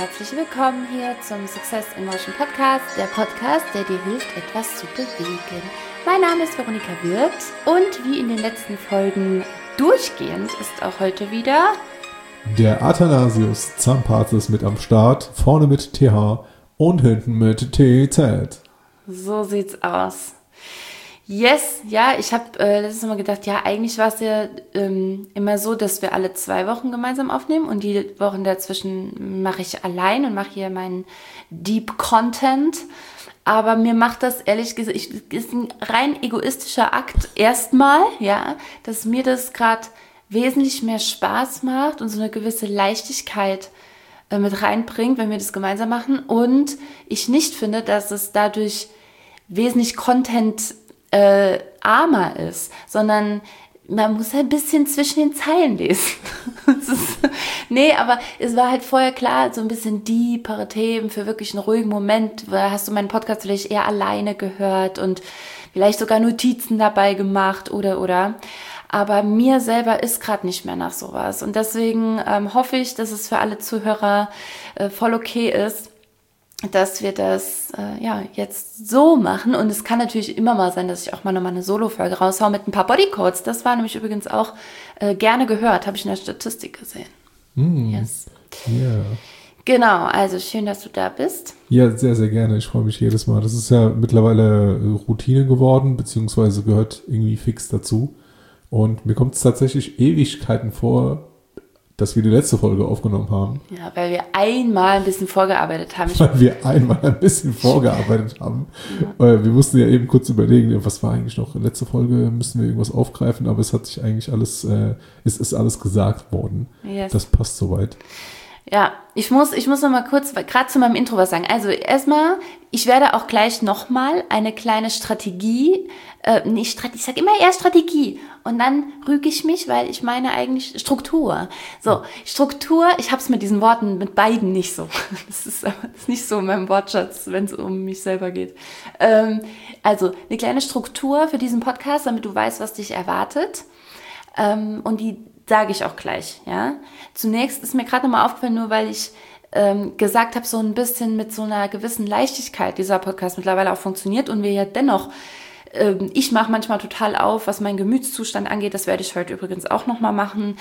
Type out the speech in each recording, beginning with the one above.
herzlich willkommen hier zum Success in Motion Podcast, der Podcast, der dir hilft, etwas zu bewegen. Mein Name ist Veronika Wirth und wie in den letzten Folgen durchgehend ist auch heute wieder der Athanasius Zampaz ist mit am Start, vorne mit TH und hinten mit TZ. So sieht's aus. Yes, ja, ich habe letztes Mal gedacht, ja, eigentlich war es ja immer so, dass wir alle 2 Wochen gemeinsam aufnehmen und die Wochen dazwischen mache ich allein und mache hier meinen Deep Content. Aber mir macht das ehrlich gesagt, ist ein rein egoistischer Akt erstmal, ja, dass mir das gerade wesentlich mehr Spaß macht und so eine gewisse Leichtigkeit mit reinbringt, wenn wir das gemeinsam machen. Und ich nicht finde, dass es dadurch wesentlich Content armer ist, sondern man muss ein bisschen zwischen den Zeilen lesen. Nee, aber es war halt vorher klar, so ein bisschen deepere Themen für wirklich einen ruhigen Moment. Da hast du meinen Podcast vielleicht eher alleine gehört und vielleicht sogar Notizen dabei gemacht oder. Aber mir selber ist gerade nicht mehr nach sowas. Und deswegen hoffe ich, dass es für alle Zuhörer voll okay ist, dass wir das jetzt so machen. Und es kann natürlich immer mal sein, dass ich auch mal nochmal eine Solo-Folge raushaue mit ein paar Bodycodes. Das war nämlich übrigens auch gerne gehört, habe ich in der Statistik gesehen. Yes. Yeah. Genau, also schön, dass du da bist. Ja, sehr, sehr gerne. Ich freue mich jedes Mal. Das ist ja mittlerweile Routine geworden, beziehungsweise gehört irgendwie fix dazu. Und mir kommt es tatsächlich Ewigkeiten vor, dass wir die letzte Folge aufgenommen haben. Ja, weil wir einmal ein bisschen vorgearbeitet haben. Ja. Wir mussten ja eben kurz überlegen, was war eigentlich noch? Letzte Folge müssen wir irgendwas aufgreifen, aber es hat sich eigentlich alles, es ist alles gesagt worden. Yes. Das passt soweit. Ja, ich muss noch mal kurz gerade zu meinem Intro was sagen. Also erstmal, ich werde auch gleich nochmal eine kleine Strategie, ich sage immer eher Strategie und dann rüge ich mich, weil ich meine eigentlich Struktur. So, Struktur, ich habe es mit diesen Worten, mit beiden nicht so. Das ist nicht so in meinem Wortschatz, wenn es um mich selber geht. Also eine kleine Struktur für diesen Podcast, damit du weißt, was dich erwartet. Und die sage ich auch gleich, ja. Zunächst ist mir gerade nochmal aufgefallen, nur weil ich gesagt habe, so ein bisschen mit so einer gewissen Leichtigkeit dieser Podcast mittlerweile auch funktioniert und wir ja dennoch, ich mache manchmal total auf, was meinen Gemütszustand angeht, das werde ich heute übrigens auch nochmal machen,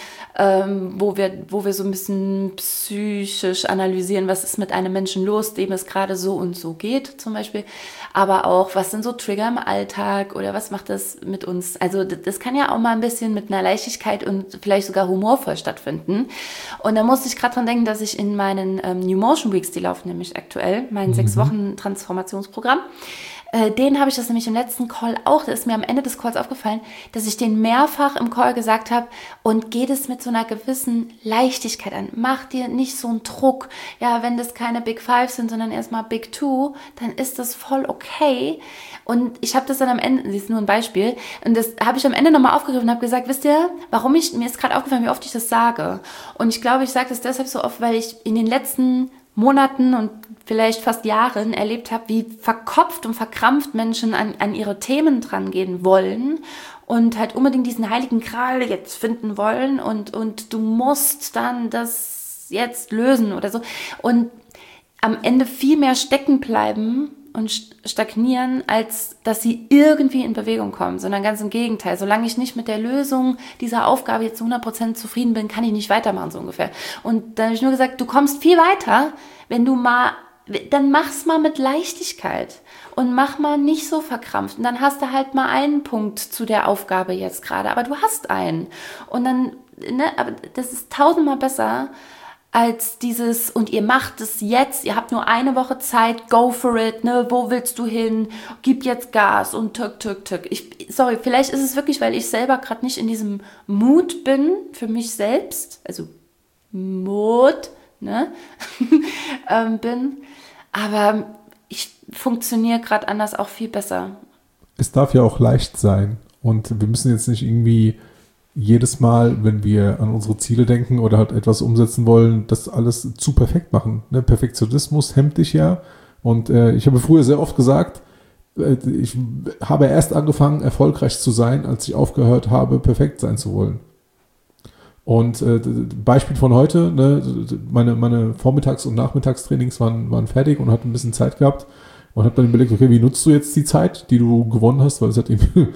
wo wir so ein bisschen psychisch analysieren, was ist mit einem Menschen los, dem es gerade so und so geht zum Beispiel, aber auch, was sind so Trigger im Alltag oder was macht das mit uns, also das kann ja auch mal ein bisschen mit einer Leichtigkeit und vielleicht sogar humorvoll stattfinden und da musste ich gerade dran denken, dass ich in meinen New Motion Weeks, die laufen nämlich aktuell, mein 6 Wochen Transformationsprogramm, den habe ich das nämlich im letzten Call auch, da ist mir am Ende des Calls aufgefallen, dass ich den mehrfach im Call gesagt habe und geht es mit so einer gewissen Leichtigkeit an. Mach dir nicht so einen Druck. Ja, wenn das keine Big Five sind, sondern erstmal Big Two, dann ist das voll okay. Und ich habe das dann am Ende, das ist nur ein Beispiel, und das habe ich am Ende nochmal aufgegriffen und habe gesagt, wisst ihr, mir ist gerade aufgefallen, wie oft ich das sage. Und ich glaube, ich sage das deshalb so oft, weil ich in den letzten Monaten und vielleicht fast Jahren erlebt habe, wie verkopft und verkrampft Menschen an ihre Themen dran gehen wollen und halt unbedingt diesen heiligen Gral jetzt finden wollen und du musst dann das jetzt lösen oder so und am Ende viel mehr stecken bleiben und stagnieren, als dass sie irgendwie in Bewegung kommen, sondern ganz im Gegenteil. Solange ich nicht mit der Lösung dieser Aufgabe jetzt zu 100% zufrieden bin, kann ich nicht weitermachen, so ungefähr. Und dann habe ich nur gesagt, du kommst viel weiter, wenn du dann mach's mal mit Leichtigkeit und mach mal nicht so verkrampft. Und dann hast du halt mal einen Punkt zu der Aufgabe jetzt gerade, aber du hast einen. Und dann, aber das ist 1000-mal besser, als dieses, und ihr macht es jetzt, ihr habt nur eine Woche Zeit, go for it, wo willst du hin, gib jetzt Gas und tück. Sorry, vielleicht ist es wirklich, weil ich selber gerade nicht in diesem Mut bin, für mich selbst, also Mut, bin, aber ich funktioniere gerade anders auch viel besser. Es darf ja auch leicht sein und wir müssen jetzt nicht irgendwie jedes Mal, wenn wir an unsere Ziele denken oder halt etwas umsetzen wollen, das alles zu perfekt machen. Ne? Perfektionismus hemmt dich ja. Und ich habe früher sehr oft gesagt, ich habe erst angefangen, erfolgreich zu sein, als ich aufgehört habe, perfekt sein zu wollen. Und Beispiel von heute, ne, meine Vormittags- und Nachmittagstrainings waren fertig und hatte ein bisschen Zeit gehabt und habe dann überlegt, okay, wie nutzt du jetzt die Zeit, die du gewonnen hast, weil es halt eben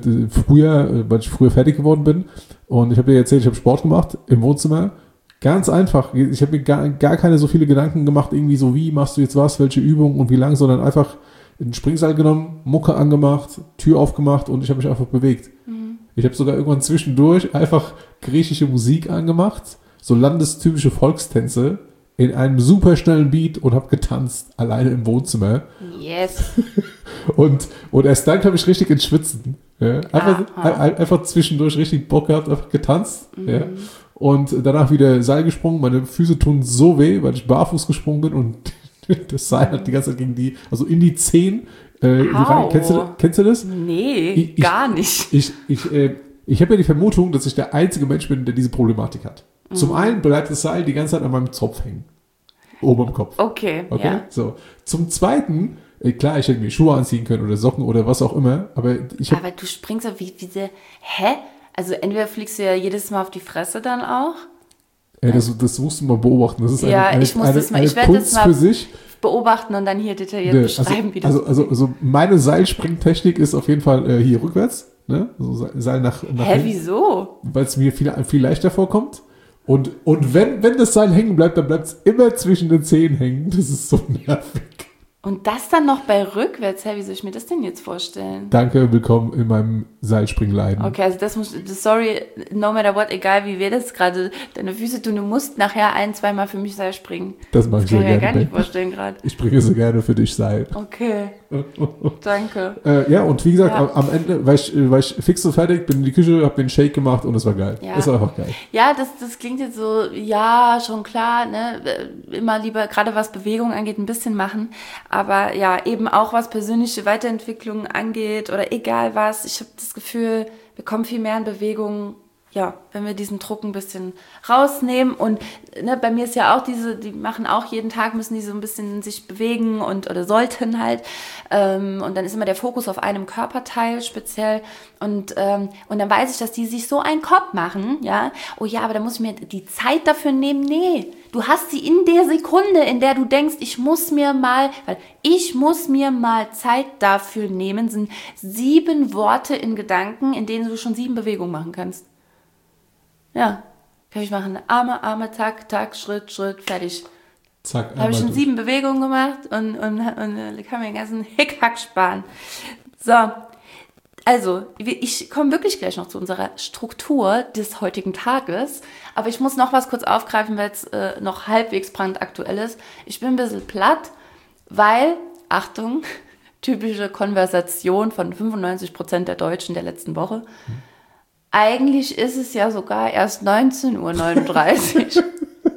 weil ich früher fertig geworden bin. Und ich habe dir erzählt, ich habe Sport gemacht im Wohnzimmer. Ganz einfach. Ich habe mir gar keine so viele Gedanken gemacht, irgendwie so, wie machst du jetzt was, welche Übung und wie lang, sondern einfach einen Springseil genommen, Mucke angemacht, Tür aufgemacht und ich habe mich einfach bewegt. Ich habe sogar irgendwann zwischendurch einfach griechische Musik angemacht, so landestypische Volkstänze in einem super schnellen Beat und habe getanzt, alleine im Wohnzimmer. Yes. Und erst dann kam ich richtig ins Schwitzen. Ja? Einfach zwischendurch richtig Bock gehabt, einfach getanzt. Ja? Und danach wieder Seil gesprungen. Meine Füße tun so weh, weil ich barfuß gesprungen bin und das Seil hat die ganze Zeit in die Zehen rein. Kennst du das? Nee, gar nicht. Ich habe ja die Vermutung, dass ich der einzige Mensch bin, der diese Problematik hat. Zum einen bleibt das Seil die ganze Zeit an meinem Zopf hängen. Oben am Kopf. Okay, ja. So. Zum zweiten, klar, ich hätte mir Schuhe anziehen können oder Socken oder was auch immer, aber Aber du springst so wie diese, hä? Also entweder fliegst du ja jedes Mal auf die Fresse dann auch. Das musst du mal beobachten. Das ist ich werde das mal für sich. Beobachten und dann hier detailliert beschreiben, wie das also meine Seilspringtechnik ist auf jeden Fall hier rückwärts. Ne? Also Seil nach hinten. Wieso? Weil es mir viel leichter vorkommt. Und wenn das Seil hängen bleibt, dann bleibt es immer zwischen den Zehen hängen. Das ist so nervig. Und das dann noch bei rückwärts? Wie soll ich mir das denn jetzt vorstellen? Danke, willkommen in meinem Seilspringleiden. Okay, also sorry, no matter what, egal wie wir das gerade, deine Füße tun, du musst nachher 1-2 Mal für mich Seil springen. Das mache ich sehr gerne. Das kann ich mir gar nicht vorstellen gerade. Ich springe so gerne für dich Seil. Okay, danke. Ja, und wie gesagt, am Ende war ich fix so fertig, bin in die Küche, habe den Shake gemacht und es war geil. Ja. Es war einfach geil. Ja, das klingt jetzt so, ja, schon klar, ne, immer lieber, gerade was Bewegung angeht, ein bisschen machen. Aber ja, eben auch was persönliche Weiterentwicklung angeht oder egal was, ich habe das Gefühl, wir kommen viel mehr in Bewegung, ja, wenn wir diesen Druck ein bisschen rausnehmen. Und ne, bei mir ist ja auch die machen auch jeden Tag, müssen die so ein bisschen sich bewegen oder sollten halt. Und dann ist immer der Fokus auf einem Körperteil speziell. Und dann weiß ich, dass die sich so einen Kopf machen, ja. Oh ja, aber da muss ich mir die Zeit dafür nehmen. Nee, du hast sie in der Sekunde, in der du denkst, ich muss mir mal Zeit dafür nehmen, sind 7 Worte in Gedanken, in denen du schon 7 Bewegungen machen kannst. Ja, kann ich machen. Arme, Tack, Schritt, fertig. Zack. Da habe ich schon 7 Bewegungen gemacht und kann mir den ganzen Hickhack sparen. So, also, ich komme wirklich gleich noch zu unserer Struktur des heutigen Tages, aber ich muss noch was kurz aufgreifen, weil es noch halbwegs brandaktuell ist. Ich bin ein bisschen platt, weil, Achtung, typische Konversation von 95% der Deutschen der letzten Woche, eigentlich ist es ja sogar erst 19:39 Uhr.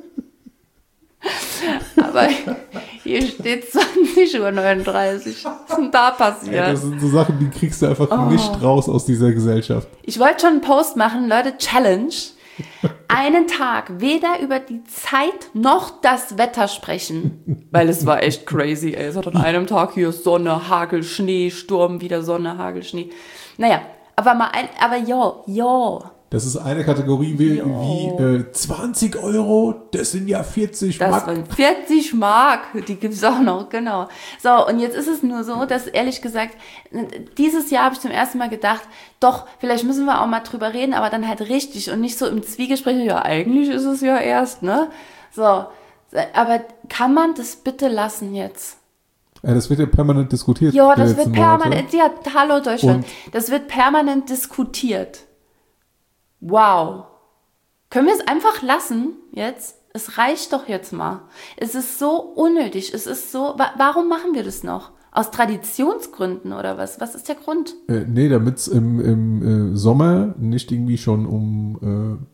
Aber hier steht 20:39 Uhr. Was ist denn da passiert? Ey, das sind so Sachen, die kriegst du einfach nicht raus aus dieser Gesellschaft. Ich wollte schon einen Post machen, Leute, Challenge. Einen Tag weder über die Zeit noch das Wetter sprechen. Weil es war echt crazy, ey. Es hat an einem Tag hier Sonne, Hagel, Schnee, Sturm, wieder Sonne, Hagel, Schnee. Naja, aber ja. Das ist eine Kategorie wie 20 Euro, das sind ja 40 Mark. Das sind 40 Mark, die gibt es auch noch, genau. So, und jetzt ist es nur so, dass ehrlich gesagt, dieses Jahr habe ich zum ersten Mal gedacht, doch, vielleicht müssen wir auch mal drüber reden, aber dann halt richtig und nicht so im Zwiegespräch, ja, eigentlich ist es ja erst, ne? So, aber kann man das bitte lassen jetzt? Ja, das wird ja permanent diskutiert. Ja, das wird permanent, ja, hallo Deutschland, das wird permanent diskutiert. Wow. Können wir es einfach lassen jetzt? Es reicht doch jetzt mal. Es ist so unnötig. Es ist so, warum machen wir das noch? Aus Traditionsgründen oder was? Was ist der Grund? Nee, damit es im Sommer nicht irgendwie schon um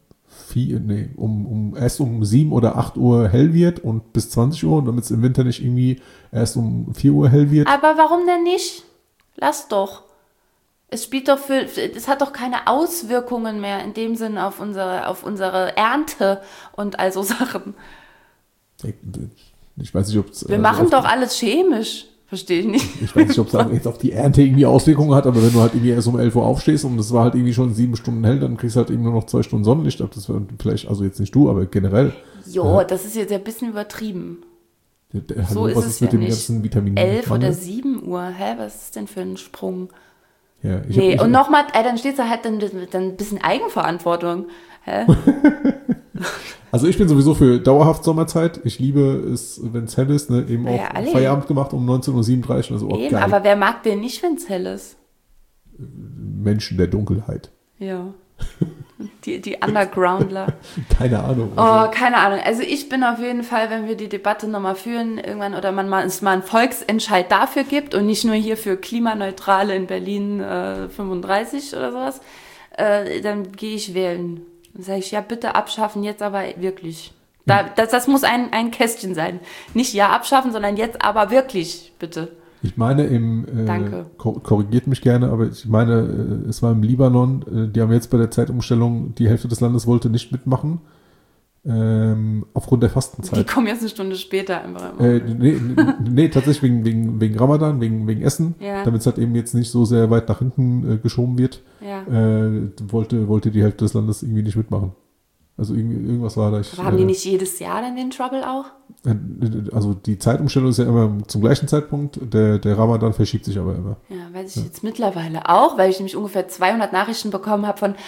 7 oder 8 Uhr hell wird und bis 20 Uhr und damit es im Winter nicht irgendwie erst um 4 Uhr hell wird. Aber warum denn nicht? Lass doch. Es hat doch keine Auswirkungen mehr in dem Sinn auf unsere Ernte und all so Sachen. Ich weiß nicht, ob es... Wir machen doch alles chemisch. Verstehe ich nicht. Ich weiß nicht, ob es jetzt auf die Ernte irgendwie Auswirkungen hat, aber wenn du halt irgendwie erst um 11 Uhr aufstehst und es war halt irgendwie schon 7 Stunden hell, dann kriegst du halt irgendwie nur noch 2 Stunden Sonnenlicht ab. Das war vielleicht, also jetzt nicht du, aber generell. Jo, das ist jetzt ein bisschen übertrieben. So ist was es ist mit ja dem nicht. ganzen Vitamin 11 Mangel? oder 7 Uhr, hä, was ist denn für ein Sprung? Ja, Und nochmal, dann steht da halt dann ein bisschen Eigenverantwortung. Hä? Also ich bin sowieso für dauerhaft Sommerzeit. Ich liebe es, wenn es hell ist, ne? Eben auch alle. Feierabend gemacht um 19.37 Uhr. Also auch Eben, geil. aber wer mag den nicht, wenn es hell ist? Menschen der Dunkelheit. Ja. Die Undergroundler. Keine Ahnung. Oh, keine Ahnung. Also ich bin auf jeden Fall, wenn wir die Debatte nochmal führen, irgendwann, oder es mal einen Volksentscheid dafür gibt und nicht nur hier für Klimaneutrale in Berlin 35 oder sowas, dann gehe ich wählen. Dann sage ich, ja, bitte abschaffen, jetzt aber wirklich. Das muss ein Kästchen sein. Nicht ja abschaffen, sondern jetzt aber wirklich, bitte. Ich meine, Danke. Korrigiert mich gerne, aber ich meine, es war im Libanon, die haben jetzt bei der Zeitumstellung, die Hälfte des Landes wollte nicht mitmachen, aufgrund der Fastenzeit. Die kommen jetzt eine Stunde später einfach. Nee, tatsächlich wegen Ramadan, wegen Essen, Ja. damit es halt eben jetzt nicht so sehr weit nach hinten geschoben wird, Ja. wollte die Hälfte des Landes irgendwie nicht mitmachen. Also irgendwas war da. Aber haben die nicht jedes Jahr dann den Trouble auch? Also die Zeitumstellung ist ja immer zum gleichen Zeitpunkt, der Ramadan verschiebt sich aber immer. Ja, weiß ich jetzt mittlerweile auch, weil ich nämlich ungefähr 200 Nachrichten bekommen habe von,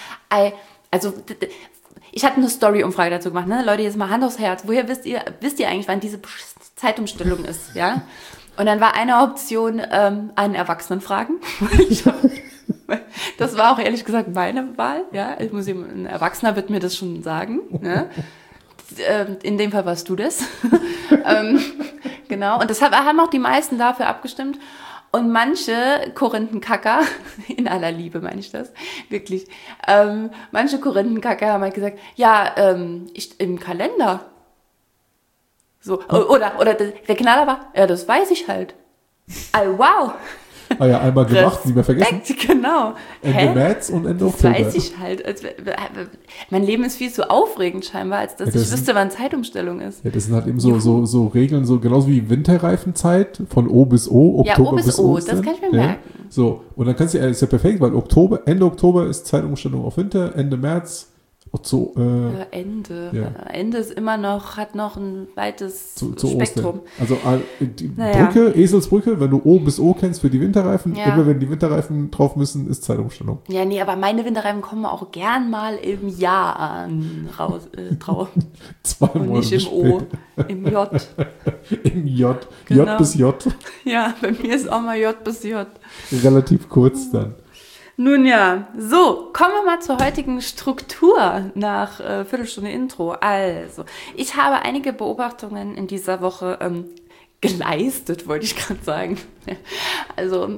ich hatte eine Story-Umfrage dazu gemacht, ne? Leute, jetzt mal Hand aufs Herz, woher wisst ihr eigentlich, wann diese Zeitumstellung ist, ja? Und dann war eine Option, einen Erwachsenen fragen. Das war auch ehrlich gesagt meine Wahl, ja? Ein Erwachsener wird mir das schon sagen, ne? In dem Fall warst du das. Genau, und das haben auch die meisten dafür abgestimmt. Und manche Korinthenkacker, in aller Liebe meine ich das, wirklich, manche Korinthenkacker haben halt gesagt, ja, im Kalender. So, oder der Knaller war, ja, das weiß ich halt. Wow. Ah ja, einmal gemacht, nie mehr vergessen. Genau. Ende März und Ende Das Oktober. weiß ich halt. Mein Leben ist viel zu aufregend scheinbar, als dass ich wüsste, wann Zeitumstellung ist. Ja, das sind halt eben so Regeln, so genauso wie Winterreifenzeit von O bis O, Oktober O bis O, das kann ich mir merken. So, und dann kannst du, ist ja perfekt, weil Ende Oktober ist Zeitumstellung auf Winter, Ende März, Ende. Ja. Ende ist hat noch ein weites zu Spektrum. Ostern. Also die Brücke, Eselsbrücke, wenn du O bis O kennst für die Winterreifen, immer wenn die Winterreifen drauf müssen, ist Zeitumstellung. Ja, nee, aber meine Winterreifen kommen auch gern mal im Jahr drauf. 2 Monate Und nicht im O, im J. Im J. Genau. J bis J. Ja, bei mir ist auch mal J bis J. Relativ kurz dann. Nun ja, so, kommen wir mal zur heutigen Struktur nach Viertelstunde Intro. Also, ich habe einige Beobachtungen in dieser Woche geleistet, wollte ich gerade sagen. Also,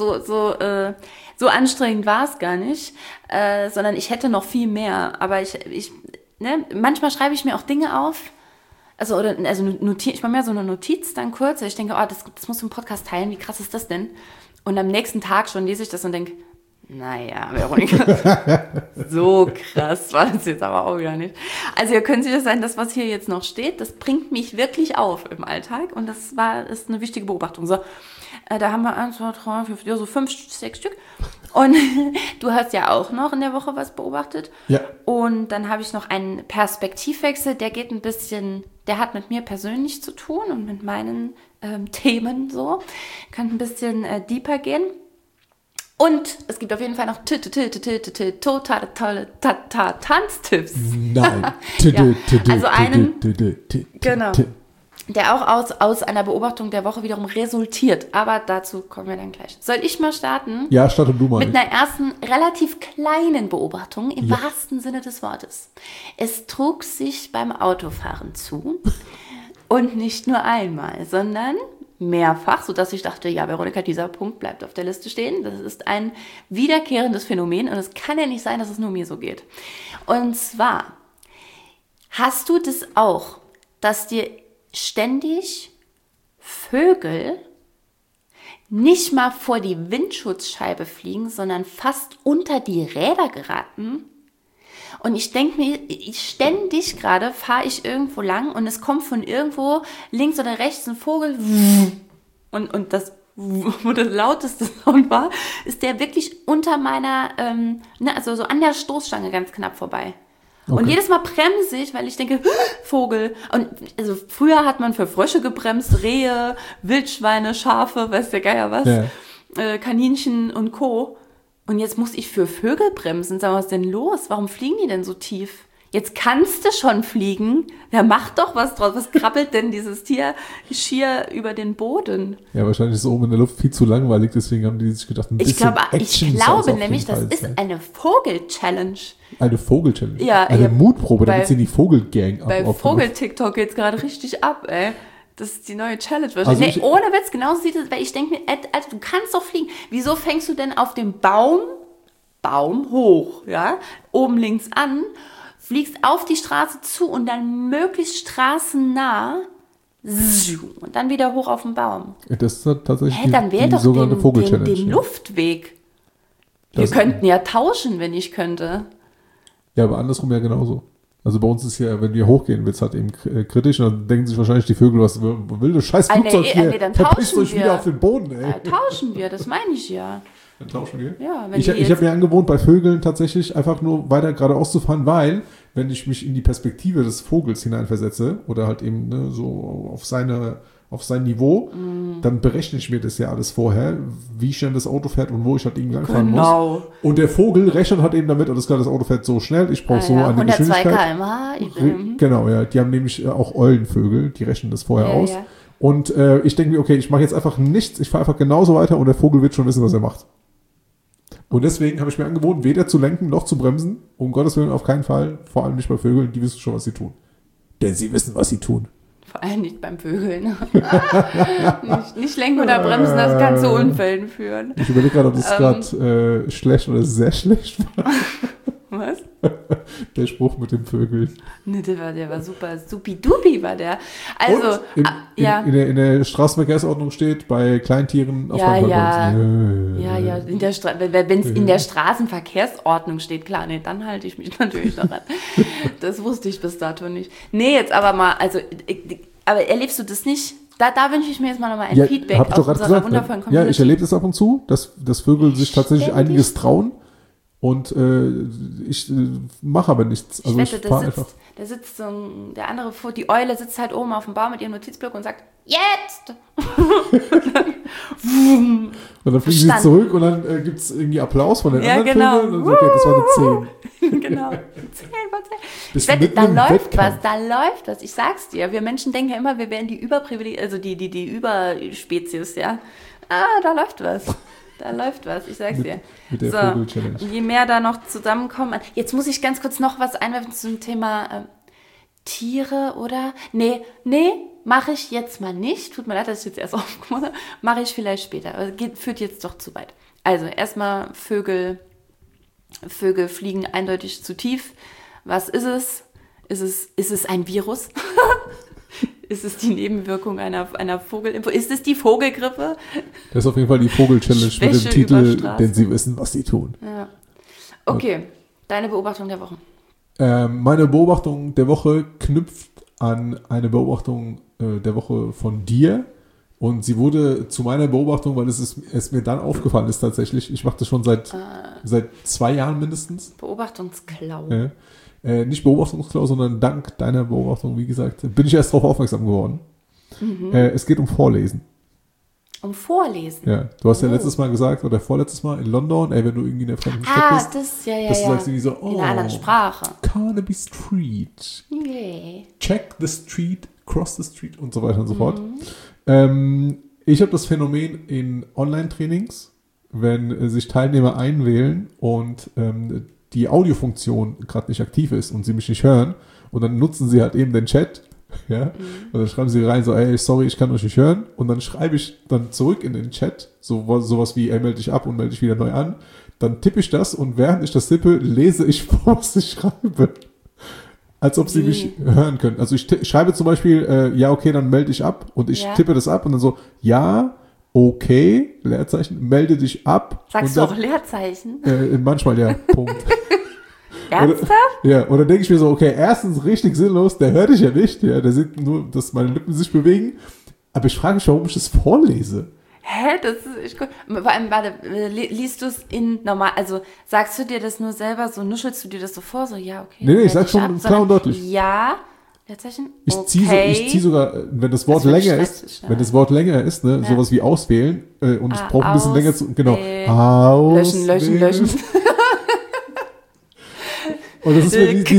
so anstrengend war es gar nicht, sondern ich hätte noch viel mehr. Aber manchmal schreibe ich mir auch Dinge auf. Ich mache mir so eine Notiz dann kurz. Ich denke, das musst du im Podcast teilen. Wie krass ist das denn? Und am nächsten Tag schon lese ich das und denke, naja, Veronika, so krass war das jetzt aber auch wieder nicht. Also ihr könnt sich das sein, das, was hier jetzt noch steht, das bringt mich wirklich auf im Alltag und das ist eine wichtige Beobachtung. So, da haben wir 1, 2, 3, 4, 5, so 5, 6 Stück. Und du hast ja auch noch in der Woche was beobachtet. Ja. Und dann habe ich noch einen Perspektivwechsel, der hat mit mir persönlich zu tun und mit meinen Themen so. Kann ein bisschen deeper gehen. Und es gibt auf jeden Fall noch totale tolle Tanztipps. Nein. Also einen, genau, der auch aus einer Beobachtung der Woche wiederum resultiert. Aber dazu kommen wir dann gleich. Soll ich mal starten? Ja, starte du mal. Mit einer ersten relativ kleinen Beobachtung im wahrsten Sinne des Wortes. Es trug sich beim Autofahren zu und nicht nur einmal, sondern mehrfach, sodass ich dachte, ja, Veronika, dieser Punkt bleibt auf der Liste stehen. Das ist ein wiederkehrendes Phänomen und es kann ja nicht sein, dass es nur mir so geht. Und zwar, hast du das auch, dass dir ständig Vögel nicht mal vor die Windschutzscheibe fliegen, sondern fast unter die Räder geraten? Und ich denke mir, ständig gerade fahre ich irgendwo lang und es kommt von irgendwo links oder rechts ein Vogel und das, wo das lauteste Sound war, ist der wirklich unter meiner, also so an der Stoßstange ganz knapp vorbei. Okay. Und jedes Mal bremse ich, weil ich denke, Vogel. Und also früher hat man für Frösche gebremst, Rehe, Wildschweine, Schafe, weiß der Geier was, Kaninchen und Co. Und jetzt muss ich für Vögel bremsen. Sag mal, was ist denn los? Warum fliegen die denn so tief? Jetzt kannst du schon fliegen. Ja, mach doch was draus. Was krabbelt denn dieses Tier schier über den Boden? Ja, wahrscheinlich ist es oben in der Luft viel zu langweilig, deswegen haben die sich gedacht, ich glaube nämlich, das ist eine Vogel-Challenge. Eine Vogel-Challenge? Ja. Eine Mutprobe, damit sie in die Vogelgang ab. Bei Vogel-TikTok geht's gerade richtig ab, ey. Das ist die neue Challenge. Also ohne Witz, genauso sieht es, weil ich denke mir, also du kannst doch fliegen. Wieso fängst du denn auf dem Baum hoch, ja, oben links an, fliegst auf die Straße zu und dann möglichst straßennah und dann wieder hoch auf den Baum. Das ist tatsächlich dann wähl doch sogenannte Vogel-Challenge. Den Luftweg. Wir könnten ja tauschen, wenn ich könnte. Ja, aber andersrum ja genauso. Also bei uns ist ja, wenn wir hochgehen, wird es halt eben kritisch und dann denken sich wahrscheinlich die Vögel, was will das scheiß Flugzeug hier? Dann tauschen wir. Wieder auf den Boden, ey. Ja, tauschen wir, das meine ich ja. Dann tauschen wir? Ja, ich habe mir angewohnt, bei Vögeln tatsächlich einfach nur weiter geradeaus zu fahren, weil, wenn ich mich in die Perspektive des Vogels hineinversetze oder halt eben so auf sein Niveau, dann berechne ich mir das ja alles vorher, wie schnell das Auto fährt und wo ich halt irgendwie langfahren muss. Und der Vogel rechnet halt eben damit, alles klar, das Auto fährt so schnell, ich brauche so eine Geschwindigkeit. 102 km/h. Genau, ja. Die haben nämlich auch Eulenvögel, die rechnen das vorher aus. Ja. Und ich denke mir, okay, ich mache jetzt einfach nichts, ich fahre einfach genauso weiter und der Vogel wird schon wissen, was er macht. Und deswegen habe ich mir angewohnt, weder zu lenken noch zu bremsen. Um Gottes Willen auf keinen Fall, vor allem nicht bei Vögeln, die wissen schon, was sie tun. Denn sie wissen, was sie tun. Vor allem nicht beim Vögeln. nicht lenken oder bremsen, das kann zu Unfällen führen. Ich überlege gerade, ob das gerade schlecht oder sehr schlecht war. Was? Der Spruch mit dem Vögel. Ne, der war super, supi-dupi war der. Also, in der Straßenverkehrsordnung steht, bei Kleintieren auf jeden Fall. Ja, wenn es in der Straßenverkehrsordnung steht, klar, nee, dann halte ich mich natürlich daran. Das wusste ich bis dato nicht. Nee, jetzt aber mal, also, aber erlebst du das nicht? Da wünsche ich mir jetzt mal nochmal ein Feedback aus unserer wundervollen Community. Ja, ich erlebe das ab und zu, dass Vögel sich tatsächlich einiges trauen. Und ich mache aber nichts. Also ich fahre einfach. Da sitzt die Eule sitzt halt oben auf dem Baum mit ihrem Notizblock und sagt, jetzt! Und dann fliegen sie zurück und dann gibt es irgendwie Applaus von den anderen Vögeln. Und okay, das war eine 10. Genau, 10 von 10. Ich wette, da läuft was. Ich sag's dir, wir Menschen denken ja immer, wir wären die also die Überspezies, ja. Da läuft was. Da läuft was, ich sag's dir. Mit der Vogel-Challenge. Je mehr da noch zusammenkommen. Jetzt muss ich ganz kurz noch was einwerfen zum Thema Tiere, oder? Nee, mache ich jetzt mal nicht. Tut mir leid, dass ich jetzt erst aufgemacht habe. Mache ich vielleicht später. Aber führt jetzt doch zu weit. Also erstmal Vögel fliegen eindeutig zu tief. Was ist es? Ist es ein Virus? Ist es die Nebenwirkung einer Vogelimpfung? Ist es die Vogelgrippe? Das ist auf jeden Fall die Vogel-Challenge mit dem Titel, denn sie wissen, was sie tun. Ja. Okay, deine Beobachtung der Woche. Meine Beobachtung der Woche knüpft an eine Beobachtung der Woche von dir. Und sie wurde zu meiner Beobachtung, weil es mir dann aufgefallen ist tatsächlich. Ich mache das schon seit 2 Jahren mindestens. Beobachtungsklau. Nicht Beobachtungsklau, sondern dank deiner Beobachtung, wie gesagt, bin ich erst darauf aufmerksam geworden. Es geht um Vorlesen. Um Vorlesen? Ja, du hast ja letztes Mal gesagt, oder vorletztes Mal in London, wenn du irgendwie in der fremden Stadt bist, dass du sagst irgendwie so, in einer anderen Sprache. Carnaby Street. Yeah. Check the street, cross the street und so weiter und so fort. Ich habe das Phänomen in Online-Trainings, wenn sich Teilnehmer einwählen und die Audiofunktion gerade nicht aktiv ist und sie mich nicht hören und dann nutzen sie halt eben den Chat, ja, und dann schreiben sie rein so, ey, sorry, ich kann euch nicht hören und dann schreibe ich dann zurück in den Chat, sowas wie, ey, melde dich ab und melde dich wieder neu an, dann tippe ich das und während ich das tippe, lese ich vor, was ich schreibe. Als ob sie mich hören können. Also ich schreibe zum Beispiel, ja, okay, dann melde dich ab und ich tippe das ab und dann so, ja, okay, Leerzeichen, melde dich ab. Sagst dann, du auch Leerzeichen? Manchmal ja, Punkt. Ernsthaft? Und dann denke ich mir so, okay, erstens richtig sinnlos, der hört dich ja nicht, ja, der sieht nur, dass meine Lippen sich bewegen. Aber ich frage mich, warum ich das vorlese. Hä? Das ist echt cool. Vor allem, warte, liest du es in normal, also sagst du dir das nur selber, so nuschelst du dir das so vor, so ja, okay. Nee, ich sag schon klar und deutlich. Ja, Leerzeichen, Ich okay. zieh sogar, wenn das Wort Das wird länger schlecht, ist, ja. wenn das Wort länger ist, ne, sowas wie auswählen, und ich brauche ein bisschen länger zu, genau, Löschen. Und das ist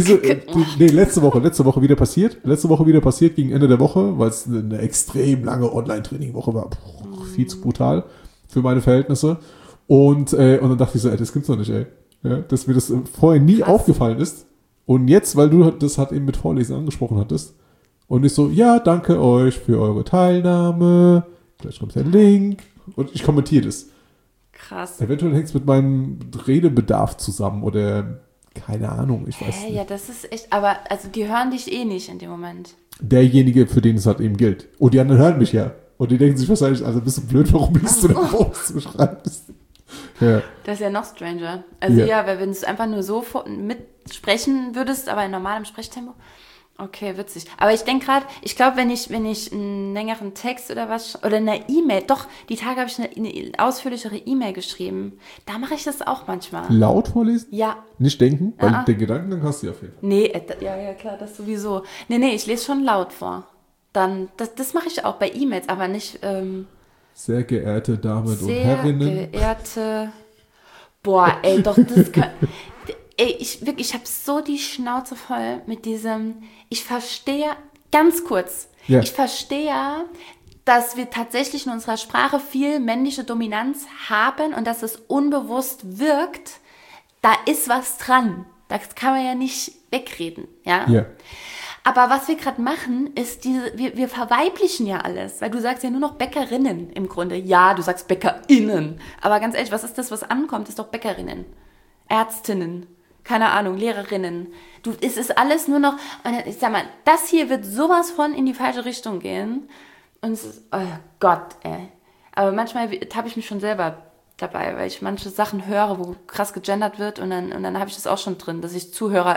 mir letzte Woche wieder passiert. Gegen Ende der Woche, weil es eine extrem lange Online-Training-Woche war. Viel zu brutal für meine Verhältnisse. Und dann dachte ich so, das gibt's doch nicht, ey. Ja, dass mir das vorher nie aufgefallen ist. Und jetzt, weil du das halt eben mit Vorlesen angesprochen hattest. Und ich so, ja, danke euch für eure Teilnahme. Gleich kommt der Link. Und ich kommentiere das. Krass. Eventuell hängt es mit meinem Redebedarf zusammen oder keine Ahnung, ich weiß nicht. Ja, das ist echt, aber also die hören dich eh nicht in dem Moment. Derjenige, für den es halt eben gilt. Und die anderen hören mich ja. Und die denken sich wahrscheinlich, also bist du blöd, warum liest du denn raus, du schreibst? Ja. Das ist ja noch stranger. Also ja, weil wenn du es einfach nur so mitsprechen würdest, aber in normalem Sprechtempo. Okay, witzig. Aber ich denke gerade, ich glaube, wenn ich einen längeren Text oder was, oder eine E-Mail, doch, die Tage habe ich eine ausführlichere E-Mail geschrieben. Da mache ich das auch manchmal. Laut vorlesen? Ja. Nicht denken? Weil den Gedanken, dann hast du ja auf jeden Fall. Nee, ja, klar, das sowieso. Nee, ich lese schon laut vor. Dann, das mache ich auch bei E-Mails, aber nicht, sehr geehrte Damen und sehr Herrinnen. geehrte, boah, ey, doch, das kann... Ey, ich habe so die Schnauze voll mit diesem, ich verstehe, ganz kurz, ich verstehe, dass wir tatsächlich in unserer Sprache viel männliche Dominanz haben und dass es unbewusst wirkt, da ist was dran. Das kann man ja nicht wegreden, ja? Ja. Aber was wir gerade machen, ist wir verweiblichen ja alles, weil du sagst ja nur noch Bäckerinnen im Grunde. Ja, du sagst BäckerInnen, aber ganz ehrlich, was ist das, was ankommt, ist doch Bäckerinnen, Ärztinnen. Keine Ahnung, Lehrerinnen. Es ist alles nur noch, und ich sag mal, das hier wird sowas von in die falsche Richtung gehen. Und es ist, oh Gott, ey. Aber manchmal habe ich mich schon selber dabei, weil ich manche Sachen höre, wo krass gegendert wird und dann habe ich das auch schon drin, dass ich Zuhörer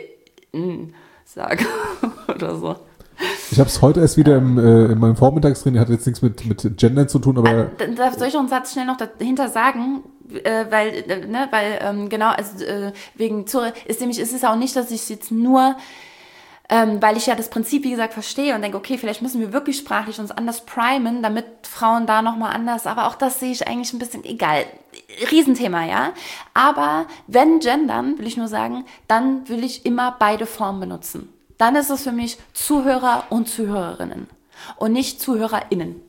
sage oder so. Ich habe es heute erst wieder in meinem Vormittagstraining, hat jetzt nichts mit Gendern zu tun, aber... Soll ich noch einen Satz schnell noch dahinter sagen? Weil genau, also wegen Zure, ist es auch nicht, dass ich jetzt nur, weil ich ja das Prinzip, wie gesagt, verstehe und denke, okay, vielleicht müssen wir wirklich sprachlich uns anders primen, damit Frauen da nochmal anders, aber auch das sehe ich eigentlich ein bisschen, egal, Riesenthema, ja, aber wenn gendern, will ich nur sagen, dann will ich immer beide Formen benutzen. Dann ist es für mich Zuhörer und Zuhörerinnen und nicht ZuhörerInnen.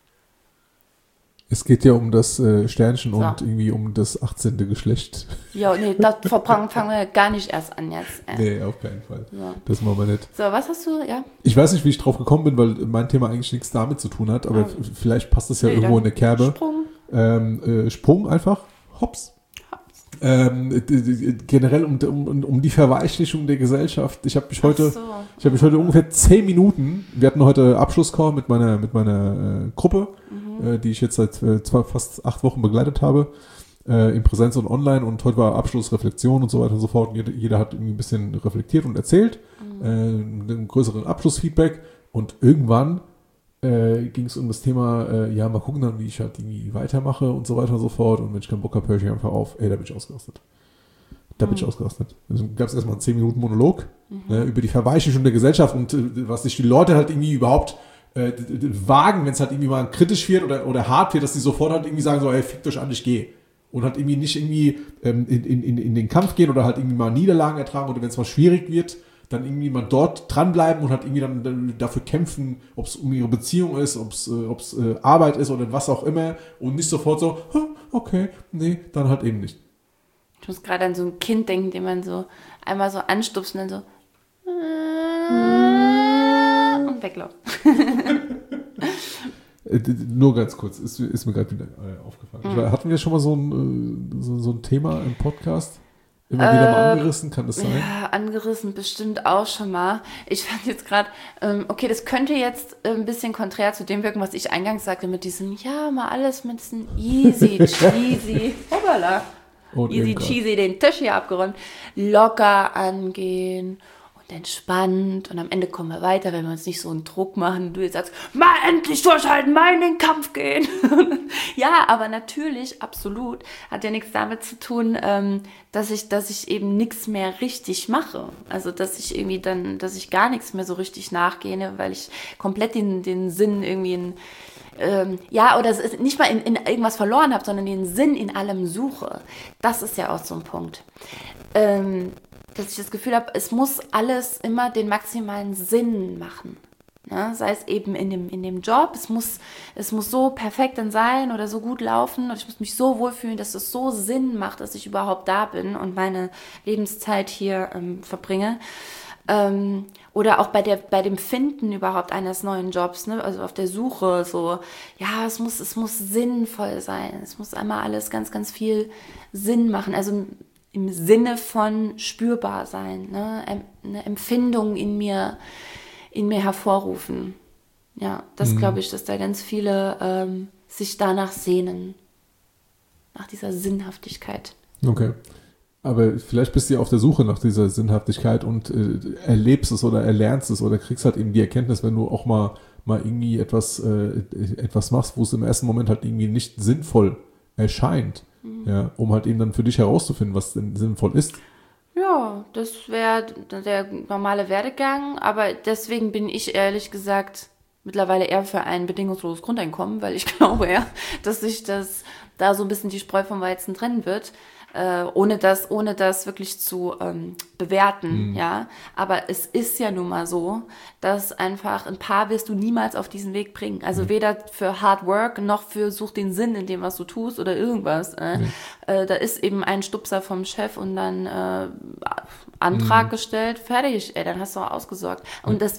Es geht ja um das Sternchen und irgendwie um das 18. Geschlecht. Ja, nee, das fangen wir gar nicht erst an jetzt. Nee, auf keinen Fall. Ja. Das machen wir nicht. So, was hast du, ja? Ich weiß nicht, wie ich drauf gekommen bin, weil mein Thema eigentlich nichts damit zu tun hat, aber vielleicht passt das ja irgendwo in eine Kerbe. Sprung einfach. Hops. Generell um die Verweichlichung der Gesellschaft. Ich habe mich heute ungefähr 10 Minuten, wir hatten heute Abschlusscall mit meiner Gruppe, die ich jetzt seit fast 8 Wochen begleitet habe, in Präsenz und online, und heute war Abschlussreflexion und so weiter und so fort. Und jeder hat irgendwie ein bisschen reflektiert und erzählt, einen größeren Abschlussfeedback, und irgendwann ging es um das Thema, mal gucken dann, wie ich halt irgendwie weitermache und so weiter und so fort, und wenn ich keinen Bock habe, höre ich einfach auf. Da bin ich ausgerastet. Also gab es erstmal einen 10 Minuten Monolog über die Verweichlichung der Gesellschaft und was sich die Leute halt irgendwie überhaupt wagen, wenn es halt irgendwie mal kritisch wird oder hart wird, dass die sofort halt irgendwie sagen so, ey, fickt euch an, ich gehe. Und halt irgendwie nicht irgendwie in den Kampf gehen oder halt irgendwie mal Niederlagen ertragen, oder wenn es mal schwierig wird, dann irgendwie mal dort dranbleiben und halt irgendwie dann dafür kämpfen, ob es um ihre Beziehung ist, ob es Arbeit ist oder was auch immer, und nicht sofort so, okay, nee, dann halt eben nicht. Ich muss gerade an so ein Kind denken, den man so einmal so anstupst und dann so und wegläuft. Nur ganz kurz, ist mir gerade wieder aufgefallen. Hatten wir schon mal so ein Thema im Podcast? Immer wieder mal angerissen, kann das sein? Ja, angerissen bestimmt auch schon mal. Ich fand jetzt gerade, okay, das könnte jetzt ein bisschen konträr zu dem wirken, was ich eingangs sagte, mit diesem, mal alles mit diesem easy, cheesy, hoppala, easy, cheesy, den Tisch hier abgeräumt, locker angehen. Und und entspannt und am Ende kommen wir weiter, wenn wir uns nicht so einen Druck machen. Du jetzt sagst, mal endlich durchhalten, mal in den Kampf gehen. Ja, aber natürlich, absolut, hat ja nichts damit zu tun, dass ich eben nichts mehr richtig mache. Also, dass ich gar nichts mehr so richtig nachgehe, weil ich komplett den Sinn irgendwie oder es ist nicht mal in irgendwas verloren habe, sondern den Sinn in allem suche. Das ist ja auch so ein Punkt. Dass ich das Gefühl habe, es muss alles immer den maximalen Sinn machen. Ja, sei es eben in dem Job, es muss so perfekt dann sein oder so gut laufen und ich muss mich so wohlfühlen, dass es so Sinn macht, dass ich überhaupt da bin und meine Lebenszeit hier verbringe. Oder auch bei dem Finden überhaupt eines neuen Jobs, ne? Also auf der Suche, so, ja, es muss sinnvoll sein. Es muss einmal alles ganz, ganz viel Sinn machen. Also im Sinne von spürbar sein, ne? Eine Empfindung in mir hervorrufen. Ja, das glaube ich, dass da ganz viele sich danach sehnen. Nach dieser Sinnhaftigkeit. Okay. Aber vielleicht bist du ja auf der Suche nach dieser Sinnhaftigkeit und erlebst es oder erlernst es oder kriegst halt eben die Erkenntnis, wenn du auch mal irgendwie etwas machst, wo es im ersten Moment halt irgendwie nicht sinnvoll erscheint, ja, um halt eben dann für dich herauszufinden, was denn sinnvoll ist. Ja, das wäre der normale Werdegang, aber deswegen bin ich ehrlich gesagt mittlerweile eher für ein bedingungsloses Grundeinkommen, weil ich glaube ja, dass sich das da so ein bisschen die Spreu vom Weizen trennen wird. Ohne das wirklich zu bewerten, ja. Aber es ist ja nun mal so, dass einfach ein Paar wirst du niemals auf diesen Weg bringen. Also weder für Hard Work noch für such den Sinn in dem, was du tust oder irgendwas. Da ist eben ein Stupser vom Chef und dann Antrag gestellt, fertig, dann hast du auch ausgesorgt. Und das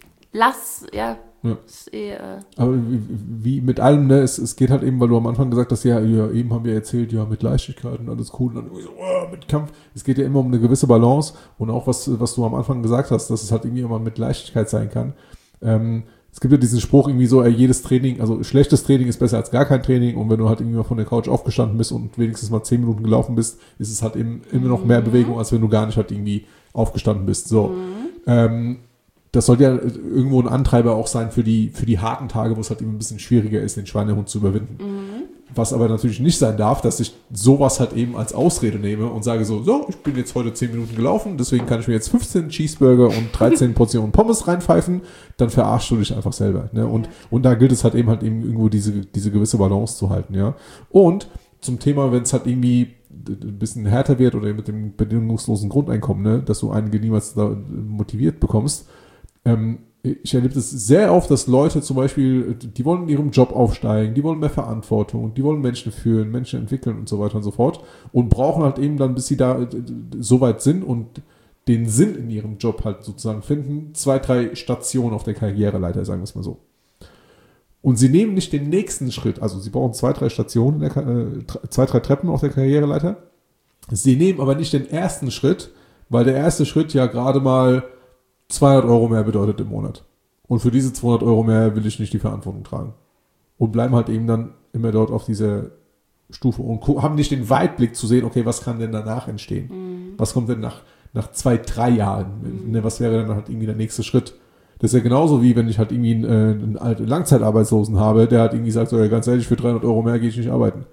ist aber wie mit allem, ne, es geht halt eben, weil du am Anfang gesagt hast, ja, eben haben wir erzählt, ja, mit Leichtigkeit und alles cool und dann irgendwie so, mit Kampf. Es geht ja immer um eine gewisse Balance und auch was du am Anfang gesagt hast, dass es halt irgendwie immer mit Leichtigkeit sein kann. Es gibt ja diesen Spruch irgendwie so, jedes Training, also schlechtes Training ist besser als gar kein Training und wenn du halt irgendwie mal von der Couch aufgestanden bist und wenigstens mal 10 Minuten gelaufen bist, ist es halt eben immer noch mehr Bewegung, als wenn du gar nicht halt irgendwie aufgestanden bist. So. Das sollte ja irgendwo ein Antreiber auch sein für die harten Tage, wo es halt eben ein bisschen schwieriger ist, den Schweinehund zu überwinden. Was aber natürlich nicht sein darf, dass ich sowas halt eben als Ausrede nehme und sage so, ich bin jetzt heute 10 Minuten gelaufen, deswegen kann ich mir jetzt 15 Cheeseburger und 13 Portionen Pommes reinpfeifen, dann verarschst du dich einfach selber. Ne? Und da gilt es halt eben irgendwo diese gewisse Balance zu halten. Ja. Und zum Thema, wenn es halt irgendwie ein bisschen härter wird oder mit dem bedingungslosen Grundeinkommen, ne, dass du einige niemals da motiviert bekommst, ich erlebe das sehr oft, dass Leute zum Beispiel, die wollen in ihrem Job aufsteigen, die wollen mehr Verantwortung, die wollen Menschen führen, Menschen entwickeln und so weiter und so fort und brauchen halt eben dann, bis sie da so weit sind und den Sinn in ihrem Job halt sozusagen finden, 2, 3 Stationen auf der Karriereleiter, sagen wir es mal so. Und sie nehmen nicht den nächsten Schritt, also sie brauchen 2, 3 Stationen, 2, 3 Treppen auf der Karriereleiter. Sie nehmen aber nicht den ersten Schritt, weil der erste Schritt ja gerade mal 200 Euro mehr bedeutet im Monat. Und für diese 200 Euro mehr will ich nicht die Verantwortung tragen. Und bleiben halt eben dann immer dort auf dieser Stufe und haben nicht den Weitblick zu sehen, okay, was kann denn danach entstehen? Was kommt denn nach 2, 3 Jahren? Ne, was wäre dann halt irgendwie der nächste Schritt? Das ist ja genauso wie, wenn ich halt irgendwie einen Langzeitarbeitslosen habe, der halt irgendwie sagt, so, ja, ganz ehrlich, für 300 Euro mehr gehe ich nicht arbeiten.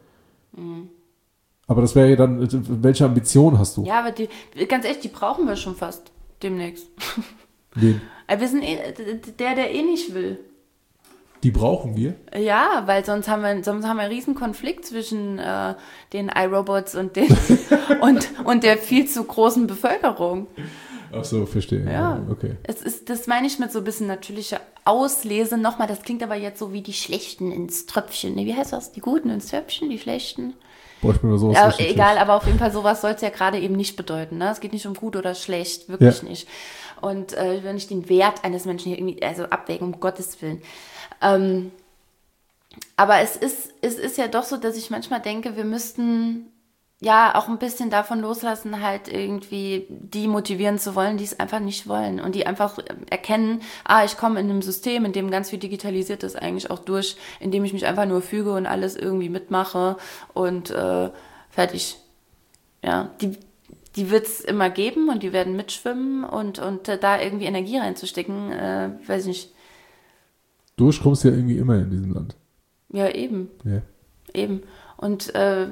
Aber das wäre ja dann, welche Ambition hast du? Ja, aber ganz ehrlich, die brauchen wir schon fast demnächst. Wen? Wir sind der nicht will. Die brauchen wir? Ja, weil sonst haben wir einen riesen Konflikt zwischen den iRobots und und der viel zu großen Bevölkerung. Ach so, verstehe. Ja, okay. Das meine ich mit so ein bisschen natürlicher Auslese. Nochmal, das klingt aber jetzt so wie die Schlechten ins Tröpfchen. Nee, wie heißt das? Die Guten ins Töpfchen, die Schlechten? Boah, ich bin mir sowas ja, egal, aber auf jeden Fall sowas soll es ja gerade eben nicht bedeuten. Ne? Es geht nicht um gut oder schlecht, wirklich nicht. Und ich will nicht den Wert eines Menschen hier irgendwie abwägen, um Gottes Willen. Aber es ist ja doch so, dass ich manchmal denke, wir müssten ja auch ein bisschen davon loslassen, halt irgendwie die motivieren zu wollen, die es einfach nicht wollen und die einfach erkennen, ich komme in einem System, in dem ganz viel digitalisiert ist, eigentlich auch durch, in dem ich mich einfach nur füge und alles irgendwie mitmache und fertig. Ja, die wird es immer geben und die werden mitschwimmen und da irgendwie Energie reinzustecken, weiß ich nicht. Durchkommst ja irgendwie immer in diesem Land. Ja, eben. Ja. Eben. Und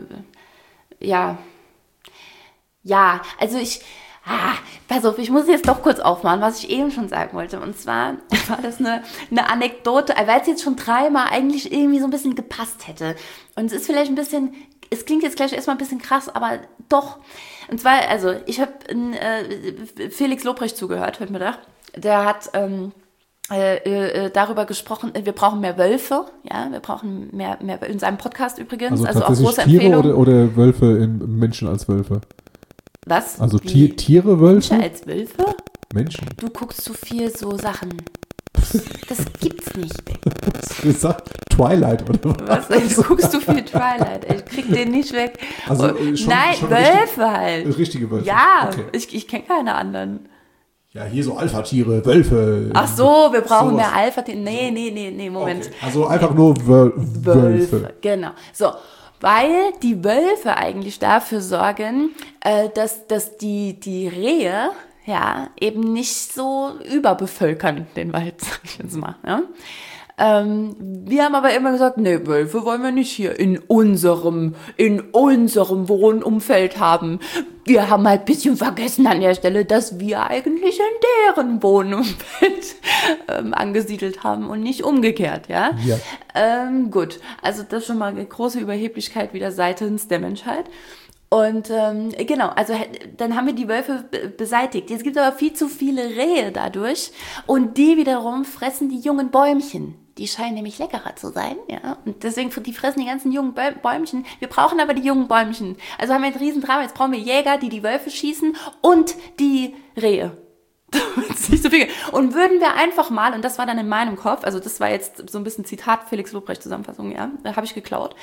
also pass auf, ich muss jetzt doch kurz aufmachen, was ich eben schon sagen wollte. Und zwar war das eine Anekdote, weil es jetzt schon 3-mal eigentlich irgendwie so ein bisschen gepasst hätte. Und es ist vielleicht ein bisschen, es klingt jetzt gleich erstmal ein bisschen krass, aber doch. Und zwar, also ich habe Felix Lobrecht zugehört heute Mittag. Der hat darüber gesprochen, wir brauchen mehr Wölfe, ja, wir brauchen mehr in seinem Podcast übrigens, also auch große Tiere Empfehlung. oder Wölfe im Menschen als Wölfe? Was? Also Tiere, Wölfe? Menschen als Wölfe? Menschen. Du guckst zu viel so Sachen. Das gibt's nicht. Was gesagt? Twilight oder was? Du guckst zu viel Twilight. Ich krieg den nicht weg. Also, nein, Wölfe halt. Richtige Wölfe. Ja, okay. Ich kenne keine anderen. Ja, hier so Alpha-Tiere, Wölfe. Ach so, wir brauchen sowas. mehr Alpha-Tiere. Nee, Moment. Okay. Also einfach nur Wölfe. Genau. So, weil die Wölfe eigentlich dafür sorgen, dass die Rehe ja eben nicht so überbevölkern den Wald, sag ich jetzt mal. Ja? Wir haben aber immer gesagt, nee, Wölfe wollen wir nicht hier in unserem Wohnumfeld haben. Wir haben halt ein bisschen vergessen an der Stelle, dass wir eigentlich in deren Wohnumfeld angesiedelt haben und nicht umgekehrt, ja? Gut, also das ist schon mal eine große Überheblichkeit wieder seitens der Menschheit. Und genau, also dann haben wir die Wölfe beseitigt. Jetzt gibt es aber viel zu viele Rehe dadurch und die wiederum fressen die jungen Bäumchen. Die scheinen nämlich leckerer zu sein, ja. Und deswegen, die fressen die ganzen jungen Bäumchen. Wir brauchen aber die jungen Bäumchen. Also haben wir ein Riesendrama. Jetzt brauchen wir Jäger, die Wölfe schießen und die Rehe. Das ist nicht so viel. Und würden wir einfach mal, und das war dann in meinem Kopf, also das war jetzt so ein bisschen Zitat Felix Lobrecht Zusammenfassung, ja, habe ich geklaut.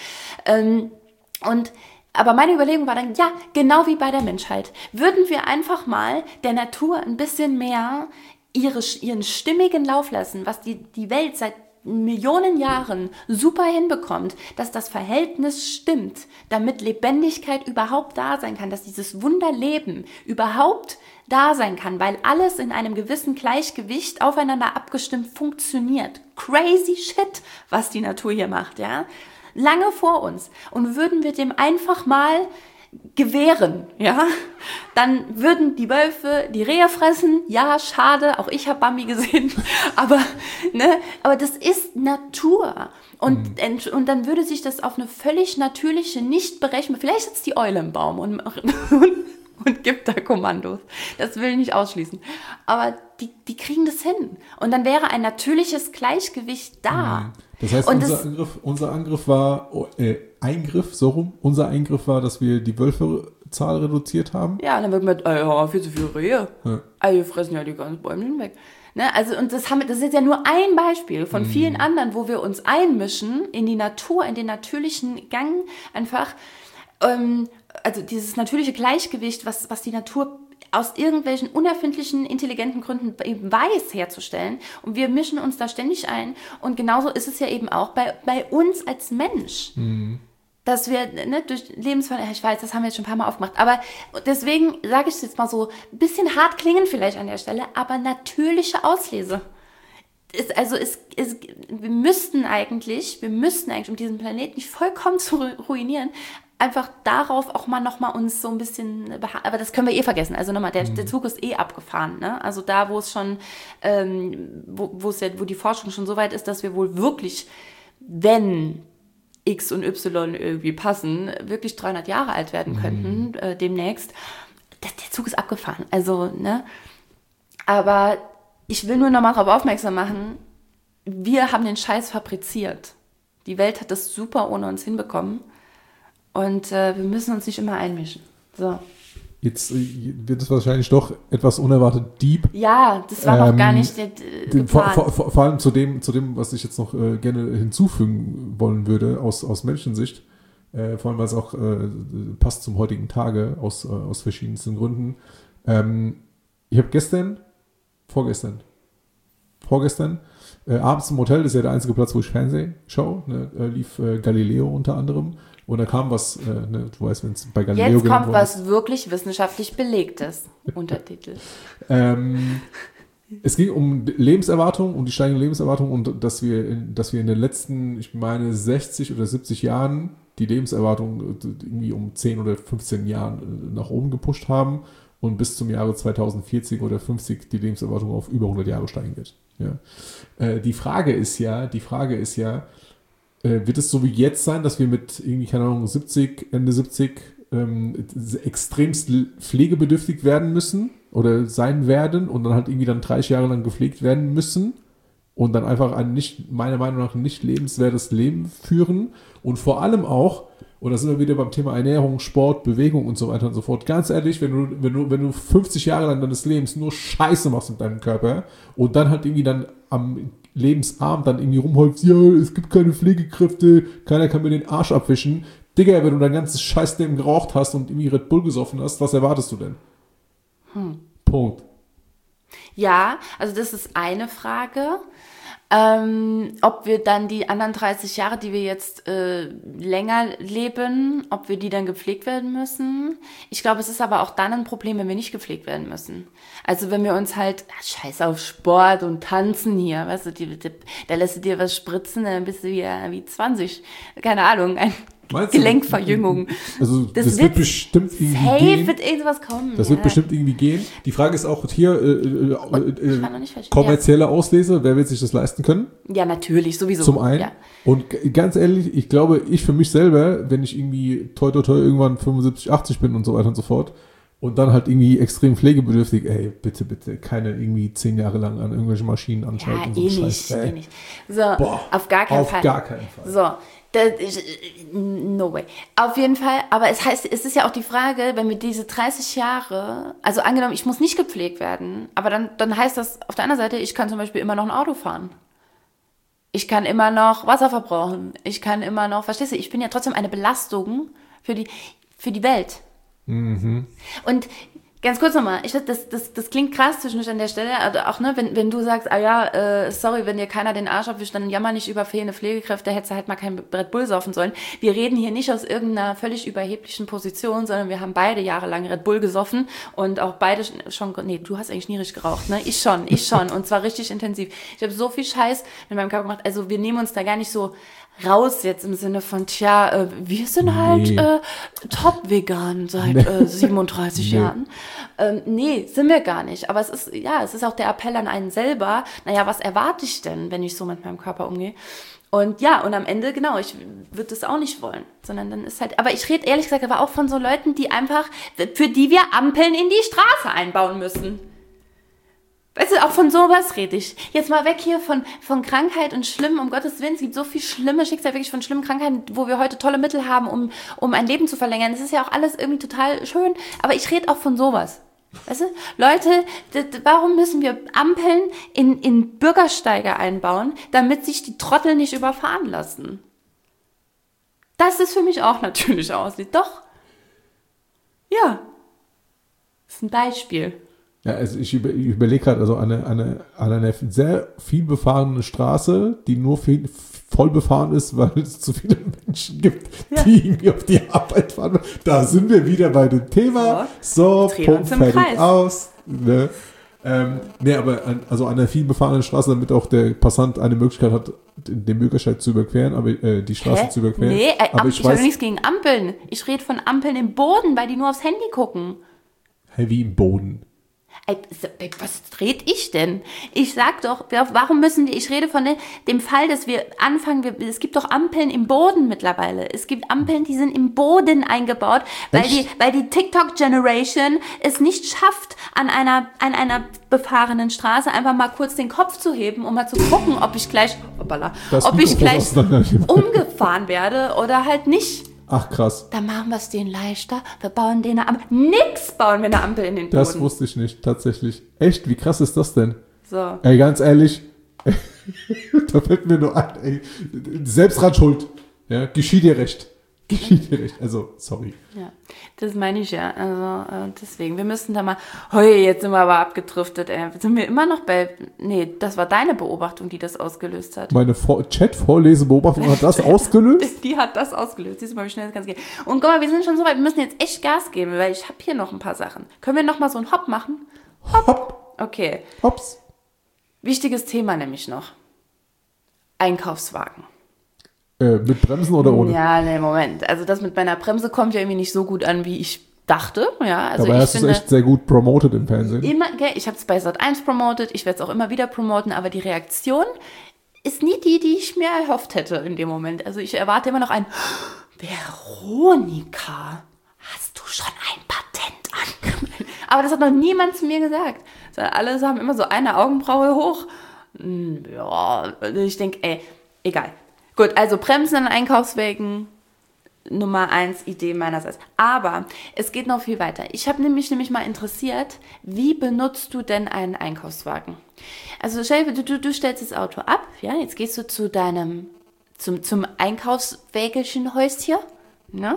Aber meine Überlegung war dann, ja, genau wie bei der Menschheit, würden wir einfach mal der Natur ein bisschen mehr ihren stimmigen Lauf lassen, was die Welt seit Millionen Jahren super hinbekommt, dass das Verhältnis stimmt, damit Lebendigkeit überhaupt da sein kann, dass dieses Wunderleben überhaupt da sein kann, weil alles in einem gewissen Gleichgewicht aufeinander abgestimmt funktioniert. Crazy shit, was die Natur hier macht, ja? Lange vor uns. Und würden wir dem einfach mal gewähren, ja, dann würden die Wölfe die Rehe fressen. Ja, schade, auch ich habe Bambi gesehen, aber das ist Natur. Und dann würde sich das auf eine völlig natürliche, nicht berechenbare, vielleicht sitzt die Eule im Baum und gibt da Kommandos. Das will ich nicht ausschließen. Aber die kriegen das hin. Und dann wäre ein natürliches Gleichgewicht da. Das heißt, unser Eingriff war, unser Eingriff war, dass wir die Wölferzahl reduziert haben. Ja, und dann wird man, viel zu viele Rehe. Ja. Wir fressen ja die ganzen Bäume weg. Ne? Also, und das ist jetzt ja nur ein Beispiel von vielen anderen, wo wir uns einmischen in die Natur, in den natürlichen Gang einfach. Also dieses natürliche Gleichgewicht, was die Natur aus irgendwelchen unerfindlichen, intelligenten Gründen eben weiß, herzustellen. Und wir mischen uns da ständig ein. Und genauso ist es ja eben auch bei uns als Mensch. Dass wir durch Lebensveränderung, ich weiß, das haben wir jetzt schon ein paar Mal aufgemacht, aber deswegen sage ich es jetzt mal so, ein bisschen hart klingen vielleicht an der Stelle, aber natürliche Auslese. Wir müssten eigentlich, um diesen Planeten nicht vollkommen zu ruinieren, einfach darauf auch mal nochmal uns so ein bisschen aber das können wir vergessen. Also nochmal, der Zug ist abgefahren. Ne? Also da, wo es schon, wo die Forschung schon so weit ist, dass wir wohl wirklich, wenn X und Y irgendwie passen, wirklich 300 Jahre alt werden könnten demnächst. Der Zug ist abgefahren. Also, ne? Aber ich will nur nochmal darauf aufmerksam machen, wir haben den Scheiß fabriziert. Die Welt hat das super ohne uns hinbekommen. Und wir müssen uns nicht immer einmischen. So. Jetzt wird es wahrscheinlich doch etwas unerwartet deep. Ja, das war noch gar nicht vor allem zu dem, was ich jetzt noch gerne hinzufügen wollen würde aus Menschensicht. Vor allem, weil es auch passt zum heutigen Tage aus verschiedensten Gründen. Ich habe vorgestern, abends im Hotel, das ist ja der einzige Platz, wo ich Fernsehen schaue, lief Galileo unter anderem. Und da kam was, ne, du weißt, wenn es bei Galileo Jetzt kommt worden was wirklich wissenschaftlich Belegtes. Untertitel. Es ging um Lebenserwartung, um die steigende Lebenserwartung und dass wir in den letzten, ich meine, 60 oder 70 Jahren die Lebenserwartung irgendwie um 10 oder 15 Jahren nach oben gepusht haben und bis zum Jahre 2040 oder 50 die Lebenserwartung auf über 100 Jahre steigen wird. Ja. Die Frage ist ja, wird es so wie jetzt sein, dass wir mit irgendwie, keine Ahnung, Ende 70 extremst pflegebedürftig werden müssen oder sein werden und dann halt irgendwie dann 30 Jahre lang gepflegt werden müssen und dann einfach ein meiner Meinung nach nicht lebenswertes Leben führen und vor allem auch, und da sind wir wieder beim Thema Ernährung, Sport, Bewegung und so weiter und so fort. Ganz ehrlich, wenn du 50 Jahre lang deines Lebens nur Scheiße machst mit deinem Körper und dann halt irgendwie dann am Lebensabend dann irgendwie rumholst, ja, es gibt keine Pflegekräfte, keiner kann mir den Arsch abwischen. Digga, wenn du dein ganzes Scheißleben geraucht hast und irgendwie Red Bull gesoffen hast, was erwartest du denn? Punkt. Ja, also das ist eine Frage. Ob wir dann die anderen 30 Jahre, die wir jetzt länger leben, ob wir die dann gepflegt werden müssen. Ich glaube, es ist aber auch dann ein Problem, wenn wir nicht gepflegt werden müssen. Also wenn wir uns halt, scheiß auf Sport und Tanzen hier, weißt du, da lässt du dir was spritzen, dann bist du wieder wie 20, keine Ahnung, Gelenkverjüngung. Also das wird bestimmt irgendwie gehen. Wird irgendwas kommen. Das wird bestimmt irgendwie gehen. Die Frage ist auch hier, kommerzielle Auslese, wer wird sich das leisten können? Ja, natürlich, sowieso. Zum einen. Ja. Und ganz ehrlich, ich glaube, ich für mich selber, wenn ich irgendwie toi irgendwann 75, 80 bin und so weiter und so fort und dann halt irgendwie extrem pflegebedürftig, ey, bitte, keine irgendwie 10 Jahre lang an irgendwelche Maschinen anschalten. Ja, so Scheiß, nicht. So, auf gar keinen Fall. Auf gar keinen Fall. So. No way. Auf jeden Fall, aber es ist ja auch die Frage, wenn wir diese 30 Jahre, also angenommen, ich muss nicht gepflegt werden, aber dann heißt das auf der anderen Seite, ich kann zum Beispiel immer noch ein Auto fahren. Ich kann immer noch Wasser verbrauchen. Ich kann immer noch, verstehst du, ich bin ja trotzdem eine Belastung für die Welt. Mhm. Und ganz kurz nochmal, das klingt krass zwischendurch an der Stelle, also auch, ne, wenn du sagst, sorry, wenn dir keiner den Arsch abwischt, dann jammer nicht über fehlende Pflegekräfte, hättest du halt mal kein Red Bull saufen sollen. Wir reden hier nicht aus irgendeiner völlig überheblichen Position, sondern wir haben beide jahrelang Red Bull gesoffen und auch beide schon, nee, du hast eigentlich nie richtig geraucht, ne? Ich schon, und zwar richtig intensiv. Ich habe so viel Scheiß mit meinem Körper gemacht, also wir nehmen uns da gar nicht so raus jetzt im Sinne von, wir sind halt top vegan seit 37 Jahren. Nee, sind wir gar nicht. Aber es ist auch der Appell an einen selber, was erwarte ich denn, wenn ich so mit meinem Körper umgehe? Und und am Ende, genau, ich würde das auch nicht wollen, sondern dann ist halt, aber ich rede ehrlich gesagt aber auch von so Leuten, die einfach, für die wir Ampeln in die Straße einbauen müssen. Weißt du, auch von sowas rede ich. Jetzt mal weg hier von Krankheit und Schlimm, um Gottes Willen. Es gibt so viel schlimme Schicksale, wirklich von schlimmen Krankheiten, wo wir heute tolle Mittel haben, um ein Leben zu verlängern. Das ist ja auch alles irgendwie total schön. Aber ich rede auch von sowas. Weißt du, Leute, warum müssen wir Ampeln in Bürgersteige einbauen, damit sich die Trottel nicht überfahren lassen? Das ist für mich auch natürlich aussieht. Doch. Ja. Das ist ein Beispiel. Ja, also ich überlege gerade, also eine sehr viel befahrene Straße, die nur voll befahren ist, weil es zu viele Menschen gibt, die irgendwie auf die Arbeit fahren. Da sind wir wieder bei dem Thema. So, Punkt, fertig, aus. Ne? Aber also eine viel befahrene Straße, damit auch der Passant eine Möglichkeit hat, den Bürgersteig zu überqueren, aber die Straße zu überqueren. Nee, aber ich habe nichts gegen Ampeln. Ich rede von Ampeln im Boden, weil die nur aufs Handy gucken. Hey, wie im Boden? Was red ich denn? Ich sag doch, warum müssen wir, ich rede von dem Fall, dass wir anfangen, es gibt doch Ampeln im Boden mittlerweile. Es gibt Ampeln, die sind im Boden eingebaut, weil die TikTok-Generation es nicht schafft, an einer befahrenen Straße einfach mal kurz den Kopf zu heben, um mal zu gucken, ob ich gleich umgefahren werde oder halt nicht. Ach, krass. Dann machen wir es denen leichter. Wir bauen denen eine Ampel. Nix bauen wir eine Ampel in den Boden. Das wusste ich nicht, tatsächlich. Echt? Wie krass ist das denn? So. Ey, ganz ehrlich, da fällt mir nur ein, ey, Selbstrat schuld. Ja, geschieht dir recht. Also, sorry. Ja, das meine ich ja. Also deswegen, wir müssen da mal, jetzt sind wir aber abgedriftet, ey. Sind wir immer noch das war deine Beobachtung, die das ausgelöst hat. Meine Chat-Vorlesebeobachtung hat das ausgelöst? Die hat das ausgelöst. Siehst du mal, wie schnell das Ganze geht. Und guck mal, wir sind schon so weit, wir müssen jetzt echt Gas geben, weil ich habe hier noch ein paar Sachen. Können wir noch mal so einen Hopp machen? Hopp. Okay. Hops. Wichtiges Thema nämlich noch. Einkaufswagen. Mit Bremsen oder ohne? Ja, nee, Moment. Also das mit meiner Bremse kommt ja irgendwie nicht so gut an, wie ich dachte. Ja, also dabei hast du es echt sehr gut promoted im Fernsehen. Ich habe es bei Sat.1 promotet, ich werde es auch immer wieder promoten, aber die Reaktion ist nie die ich mir erhofft hätte in dem Moment. Also ich erwarte immer noch ein Veronika, hast du schon ein Patent angemeldet? Aber das hat noch niemand zu mir gesagt. Alle haben immer so eine Augenbraue hoch. Ja, ich denke, egal. Gut, also Bremsen an Einkaufswegen, Nummer 1 Idee meinerseits. Aber es geht noch viel weiter. Ich habe nämlich mal interessiert, wie benutzt du denn einen Einkaufswagen? Also stell dir, du stellst das Auto ab, ja, jetzt gehst du zu deinem, zum Einkaufswägelchenhäuschen, ne?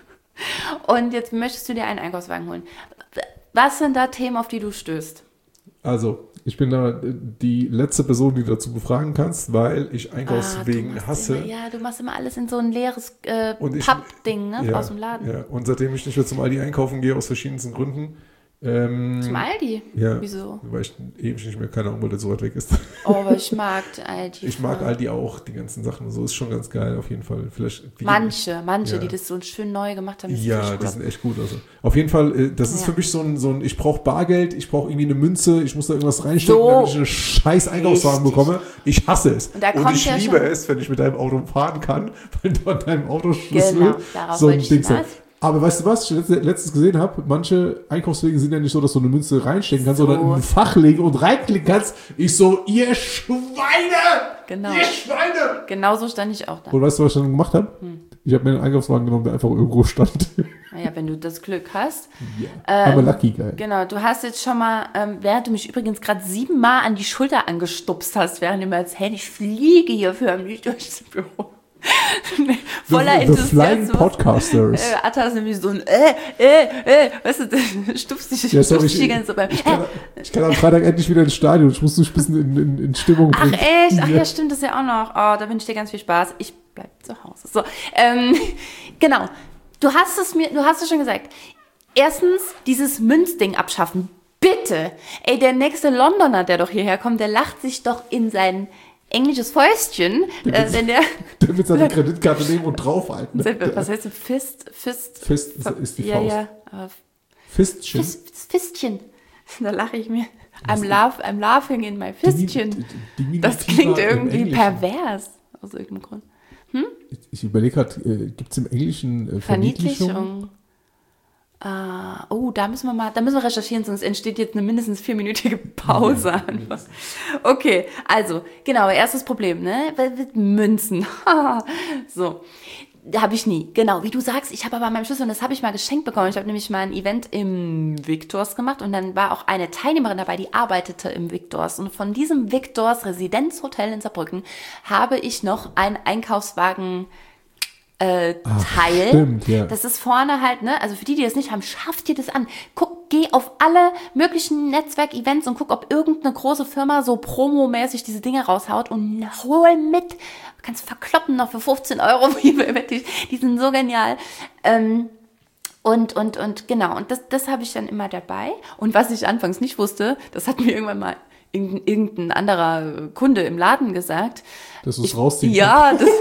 Und jetzt möchtest du dir einen Einkaufswagen holen. Was sind da Themen, auf die du stößt? Also, ich bin da die letzte Person, die du dazu befragen kannst, weil ich Einkaufswegen hasse. Du machst immer alles in so ein leeres Pappding, ne, aus dem Laden. Ja, und seitdem ich nicht mehr zum Aldi einkaufen gehe, aus verschiedensten Gründen. Zum Aldi? Ja. Wieso? Weil ich ewig nicht mehr, keine Ahnung, weil der so weit weg ist. Oh, aber ich mag Aldi. Ich mag Aldi auch, die ganzen Sachen und so, ist schon ganz geil auf jeden Fall. Vielleicht manche, ja. Die das so schön neu gemacht haben. Ja, die sind echt gut. Also. Auf jeden Fall, das ist für mich so ein ich brauche Bargeld, ich brauche irgendwie eine Münze, ich muss da irgendwas reinstecken, damit ich einen scheiß Einkaufswagen bekomme. Ich hasse es. Und ich liebe es, wenn ich mit deinem Auto fahren kann, weil du an deinem Autoschlüssel so ein Ding hast. Aber weißt du, was ich letztens gesehen habe? Manche Einkaufswege sind ja nicht so, dass du eine Münze reinstecken kannst, sondern in ein Fach legen und reinklicken kannst. Ich so, ihr Schweine! Genau. Ihr Schweine! Genau so stand ich auch da. Und weißt du, was ich dann gemacht habe? Ich habe mir einen Einkaufswagen genommen, der einfach irgendwo stand. Naja, wenn du das Glück hast. Ja, aber lucky, geil. Genau, du hast jetzt schon mal, während du mich übrigens gerade 7 Mal an die Schulter angestupst hast, während du mir als ich fliege hier förmlich durchs Büro. Voller The Flying Podcasters. Atta ist nämlich so ein weißt du, stupst dich die ganze Zeit beim ich kann am Freitag endlich wieder ins Stadion. Ich muss mich ein bisschen in Stimmung bringen. Ach echt? Ach ja, stimmt, das ist ja auch noch. Oh, da wünsche ich dir ganz viel Spaß. Ich bleib zu Hause. So, genau. Du hast es schon gesagt. Erstens, dieses Münzding abschaffen. Bitte. Ey, der nächste Londoner, der doch hierher kommt, der lacht sich doch in sein englisches Fäustchen, wenn der mit seiner Kreditkarte nehmen und draufhalten. Was heißt denn Fist ist die Faust. Ja. Fistchen. Fistchen. Da lache ich mir. I'm laughing in my Fistchen. Das klingt irgendwie pervers. Aus irgendeinem Grund. Ich überlege gerade, gibt es im Englischen Verniedlichung? Da müssen wir recherchieren, sonst entsteht jetzt eine mindestens 4-minütige Pause einfach. Okay, also, genau, erstes Problem, ne? Münzen. So, habe ich nie. Genau, wie du sagst, ich habe aber meinem Schlüssel, und das habe ich mal geschenkt bekommen. Ich habe nämlich mal ein Event im Victors gemacht und dann war auch eine Teilnehmerin dabei, die arbeitete im Victors. Und von diesem Victors Residenzhotel in Saarbrücken habe ich noch einen Einkaufswagen Teil. Stimmt, ja. Das ist vorne halt, ne, also für die das nicht haben, schafft dir das an. Geh auf alle möglichen Netzwerkevents und guck, ob irgendeine große Firma so promomäßig diese Dinge raushaut und hol mit. Du kannst verkloppen noch für 15 €. Die sind so genial. Und genau, und das habe ich dann immer dabei. Und was ich anfangs nicht wusste, das hat mir irgendwann mal irgendein anderer Kunde im Laden gesagt. Dass du es rausziehen Ja, das...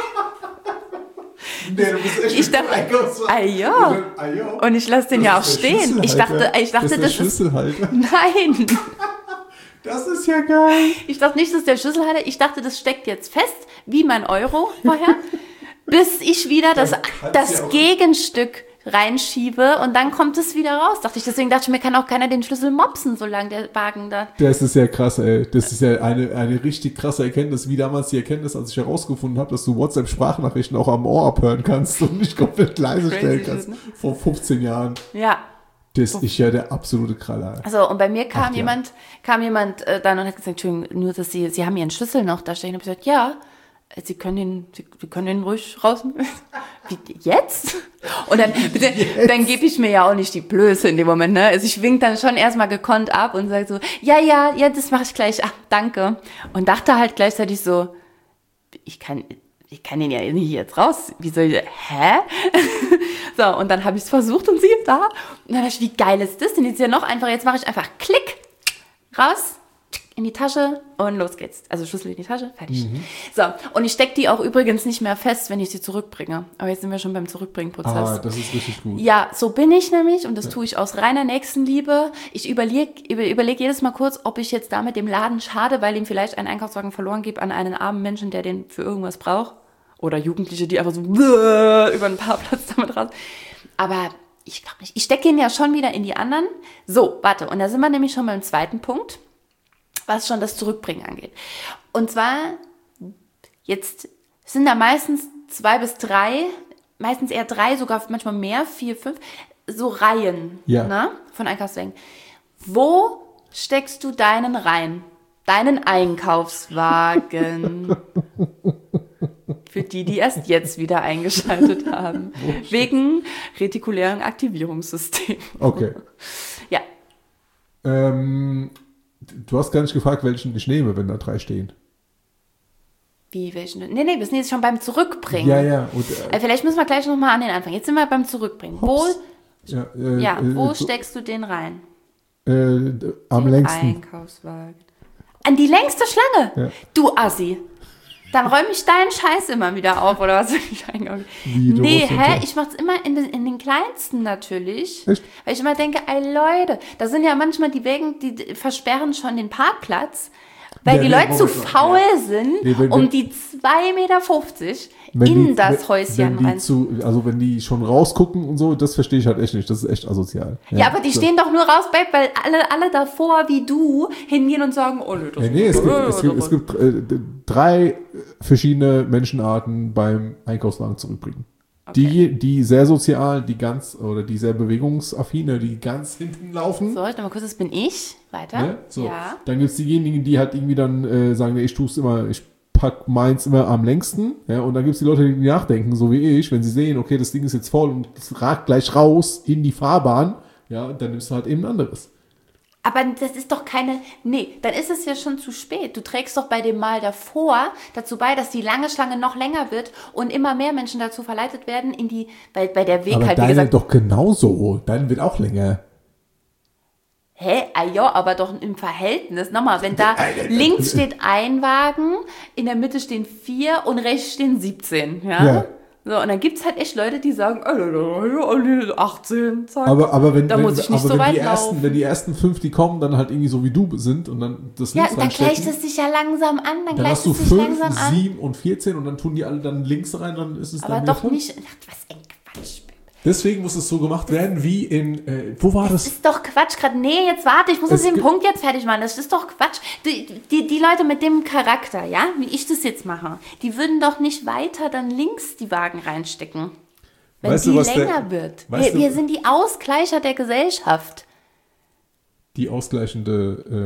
Nee, du bist echt ich dachte, und ich lasse den ja auch stehen. Ich dachte, das ist Nein. Das ist ja geil. Ich dachte nicht, das ist der Schlüsselhalter. Ich dachte, das steckt jetzt fest, wie mein Euro vorher, bis ich wieder das Gegenstück reinschiebe und dann kommt es wieder raus. Deswegen dachte ich mir, kann auch keiner den Schlüssel mopsen, solange der Wagen da... Das ist ja krass, ey. Das ist ja eine richtig krasse Erkenntnis, wie damals die Erkenntnis, als ich herausgefunden habe, dass du WhatsApp-Sprachnachrichten auch am Ohr abhören kannst und nicht komplett leise stellen kannst. Ne? Vor 15 Jahren. Ja. Das ist ja der absolute Kraller. Also, und bei mir kam jemand dann und hat gesagt, Entschuldigung, nur, dass Sie haben Ihren Schlüssel noch da stehen. Und ich habe gesagt, ja, Sie können den ruhig rausnehmen. Wie, jetzt? Und dann gebe ich mir ja auch nicht die Blöße in dem Moment, ne? Also ich wink dann schon erstmal gekonnt ab und sage so, ja, das mache ich gleich, ach, danke. Und dachte halt gleichzeitig so, ich kann den ja nicht jetzt raus. Wie soll ich, hä? So, und dann habe ich es versucht und sie ist da. Und dann dachte ich, wie geil ist das denn? Jetzt ist ja noch einfacher. Jetzt mache ich einfach Klick, raus, in die Tasche und los geht's. Also Schlüssel in die Tasche, fertig. So, und ich stecke die auch übrigens nicht mehr fest, wenn ich sie zurückbringe. Aber jetzt sind wir schon beim Zurückbringen-Prozess. Ah, das ist richtig gut. Ja, so bin ich nämlich und das tue ich aus reiner Nächstenliebe. Ich überleg jedes Mal kurz, ob ich jetzt damit dem Laden schade, weil ihm vielleicht einen Einkaufswagen verloren geht an einen armen Menschen, der den für irgendwas braucht. Oder Jugendliche, die einfach so über einen Parkplatz damit raus. Aber ich glaube nicht. Ich stecke ihn ja schon wieder in die anderen. So, warte. Und da sind wir nämlich schon beim zweiten Punkt, was schon das Zurückbringen angeht. Und zwar, jetzt sind da meistens 2 bis 3, meistens eher 3, sogar manchmal mehr, 4, 5, so Reihen, ne, von Einkaufswagen. Wo steckst du deinen rein? Deinen Einkaufswagen. Für die erst jetzt wieder eingeschaltet haben. Wegen retikulärem Aktivierungssystem. Okay. Ja. Du hast gar nicht gefragt, welchen ich nehme, wenn da 3 stehen. Wie, welchen? Nee, wir sind jetzt schon beim Zurückbringen. Ja. Und, vielleicht müssen wir gleich nochmal an den Anfang. Jetzt sind wir beim Zurückbringen. Wo Wo steckst du den rein? Am den längsten. Einkaufswagen. An die längste Schlange? Ja. Du Assi. Dann räume ich deinen Scheiß immer wieder auf, oder was soll ich eigentlich? Nee, ich mach's immer in den kleinsten natürlich. Echt? Weil ich immer denke, ey Leute, da sind ja manchmal die Wegen, die versperren schon den Parkplatz, weil die Leute zu faul sind, um die 2,50 Meter in das Häuschen rein. Also wenn die schon rausgucken und so, das verstehe ich halt echt nicht. Das ist echt asozial. Ja, aber die stehen doch nur raus, weil alle davor wie du hingehen und sagen, oh nö, das ist es gibt 3 verschiedene Menschenarten beim Einkaufswagen zurückbringen. Okay. Die sehr sozial, die sehr bewegungsaffine, die ganz hinten laufen. So, mal kurz, das bin ich. Weiter. Ne? So. Ja. Dann gibt es diejenigen, die halt irgendwie dann sagen, ich pack meins immer am längsten. Ja? Und dann gibt es die Leute, die nachdenken, so wie ich, wenn sie sehen, okay, das Ding ist jetzt voll und es ragt gleich raus in die Fahrbahn, ja, dann nimmst du halt eben ein anderes. Aber das ist doch dann ist es ja schon zu spät. Du trägst doch bei dem Mal davor dazu bei, dass die lange Schlange noch länger wird und immer mehr Menschen dazu verleitet werden, weil der Weg aber halt, wie deine gesagt. Doch genauso. Deine wird auch länger. Hä? Ah ja, aber doch im Verhältnis. Nochmal, wenn da links steht ein Wagen, in der Mitte stehen 4 und rechts stehen 17, ja? So, und dann gibt's halt echt Leute, die sagen, 18, zack. Aber wenn die ersten 5, die kommen, dann halt irgendwie so wie du sind und dann das links dann gleicht es sich ja langsam an. Dann hast du 5, 7 und 14 und dann tun die alle dann links rein, dann ist es aber dann doch voll. Nicht, was ein Quatsch. Deswegen muss es so gemacht werden wie in, wo war das? Das ist doch Quatsch gerade. Nee, jetzt warte, ich muss den Punkt jetzt fertig machen. Das ist doch Quatsch. Die Leute mit dem Charakter, ja, wie ich das jetzt mache, die würden doch nicht weiter dann links die Wagen reinstecken, wenn die länger wird. Wir sind die Ausgleicher der Gesellschaft. Die ausgleichende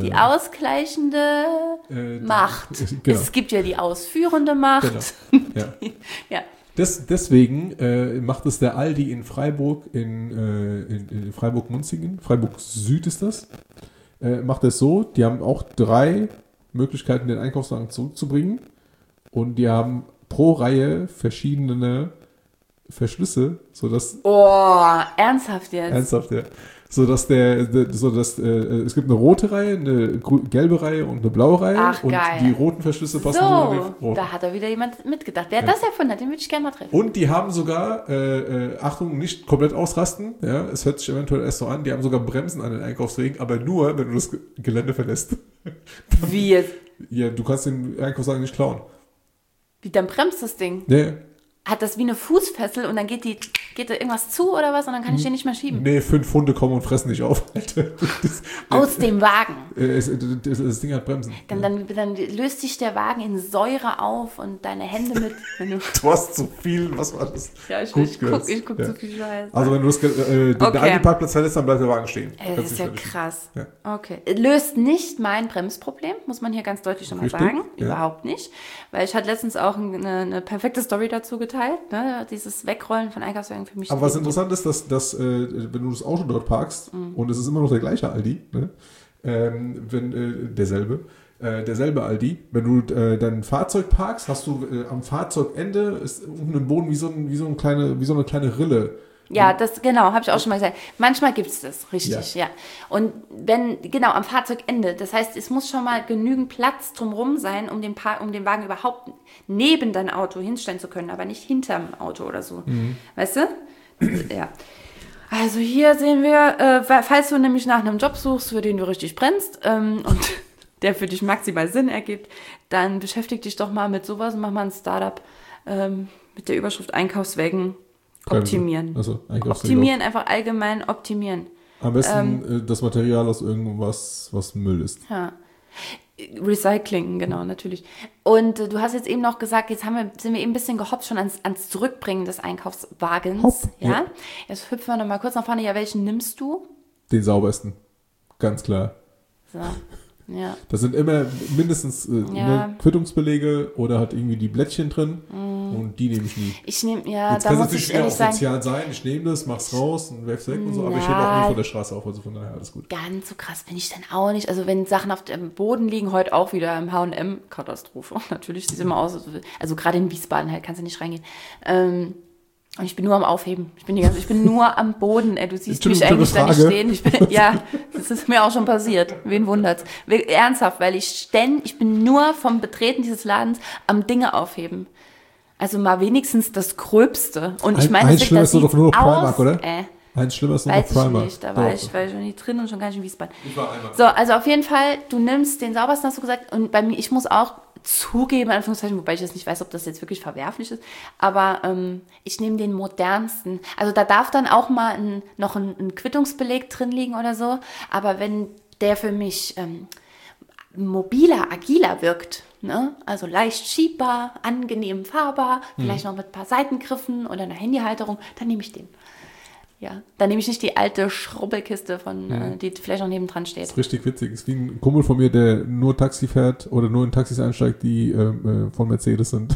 Macht. Genau. Es gibt ja die ausführende Macht. Genau. Ja. Deswegen macht es der Aldi in Freiburg, in Freiburg-Munzingen, Freiburg Süd ist das, macht es so, die haben auch 3 Möglichkeiten, den Einkaufswagen zurückzubringen und die haben pro Reihe verschiedene Verschlüsse, sodass... Oh, ernsthaft jetzt? Ernsthaft, ja. Sodass es gibt eine rote Reihe, eine gelbe Reihe und eine blaue Reihe. Ach, und geil. Die roten Verschlüsse passen so an die roten. Da hat wieder jemand mitgedacht. Wer hat das erfunden hat, den würde ich gerne mal treffen. Und die haben sogar, Achtung, nicht komplett ausrasten, ja, es hört sich eventuell erst so an, die haben sogar Bremsen an den Einkaufswegen, aber nur, wenn du das Gelände verlässt. Wie jetzt? Ja, du kannst den Einkaufswagen nicht klauen. Wie, dann bremst das Ding? Nee. Hat das wie eine Fußfessel und dann geht da irgendwas zu oder was und dann kann ich den nicht mehr schieben? Nee, 5 Hunde kommen und fressen dich auf, Alter. Aus dem Wagen. Das Ding hat Bremsen. Dann löst sich der Wagen in Säure auf und deine Hände mit. Du hast zu viel, was war das? Ja, ich guck zu viel Scheiße. Also wenn du den Parkplatz verlässt, dann bleibt der Wagen stehen. Das ist ja krass. Ja. Okay. Löst nicht mein Bremsproblem, muss man hier ganz deutlich schon mal sagen. Ja. Überhaupt nicht. Weil ich hatte letztens auch eine perfekte Story dazu geteilt. halt, ne? Dieses Wegrollen von Einkaufswagen für mich. Aber was interessant ist, dass wenn du das Auto dort parkst, und es ist immer noch der gleiche Aldi, ne? Derselbe Aldi, wenn du dein Fahrzeug parkst, hast du am Fahrzeugende ist unten im Boden wie so eine kleine Rille. Ja, das, genau, habe ich auch schon mal gesagt. Manchmal gibt es das, richtig, ja. Und genau, am Fahrzeugende, das heißt, es muss schon mal genügend Platz drumherum sein, um den Wagen überhaupt neben dein Auto hinstellen zu können, aber nicht hinterm Auto oder so. Weißt du? Ja. Also hier sehen wir, falls du nämlich nach einem Job suchst, für den du richtig brennst, und der für dich maximal Sinn ergibt, dann beschäftige dich doch mal mit sowas und mach mal ein Startup mit der Überschrift Einkaufswagen optimieren. Also optimieren, einfach allgemein optimieren. Am besten das Material aus irgendwas, was Müll ist. Ja. Recycling, genau, natürlich. Und du hast jetzt eben noch gesagt, jetzt sind wir eben ein bisschen gehoppt schon ans Zurückbringen des Einkaufswagens. Hopp, ja. Jetzt hüpfen wir noch mal kurz nach vorne. Ja, welchen nimmst du? Den saubersten. Ganz klar. So. Ja. Da sind immer mindestens Quittungsbelege oder hat irgendwie die Blättchen drin und die nehme ich nie. Ich nehme, jetzt da kann muss es ich natürlich ehrlich auch sozial sagen, sein, ich nehme das, mach's raus und werf's weg und so, aber ich hebe auch nie von der Straße auf, also von daher alles gut. ganz so krass bin ich dann auch nicht. Also wenn Sachen auf dem Boden liegen, heute auch wieder im H&M, Katastrophe. Natürlich sieht es immer aus, also gerade in Wiesbaden halt, kannst du nicht reingehen. Und ich bin nur am Aufheben. Ich bin nur am Boden. Du siehst mich eigentlich da nicht stehen. Das ist mir auch schon passiert. Wen wundert's? Ernsthaft, weil ich bin nur vom Betreten dieses Ladens am Dinge aufheben. Also mal wenigstens das Gröbste. Und ich meine, eins schlimmer ist doch nur noch Primark, oder? Eins schlimmer ist nur noch Primark. Weiß ich nicht. Da war ich schon nie drin und schon gar nicht in Wiesbaden. Ich war einmal. So, also auf jeden Fall, du nimmst den saubersten, hast du gesagt. Und bei mir, ich muss auch zugeben, in Anführungszeichen, wobei ich jetzt nicht weiß, ob das jetzt wirklich verwerflich ist, aber ich nehme den modernsten. Also da darf dann auch mal noch ein Quittungsbeleg drin liegen oder so, aber wenn der für mich mobiler, agiler wirkt, ne? Also leicht schiebbar, angenehm fahrbar, vielleicht noch mit ein paar Seitengriffen oder einer Handyhalterung, dann nehme ich den. Ja, dann nehme ich nicht die alte Schrubbelkiste die vielleicht noch nebendran steht. Das ist richtig witzig. Es ist wie ein Kumpel von mir, der nur Taxi fährt oder nur in Taxis einsteigt, die von Mercedes sind.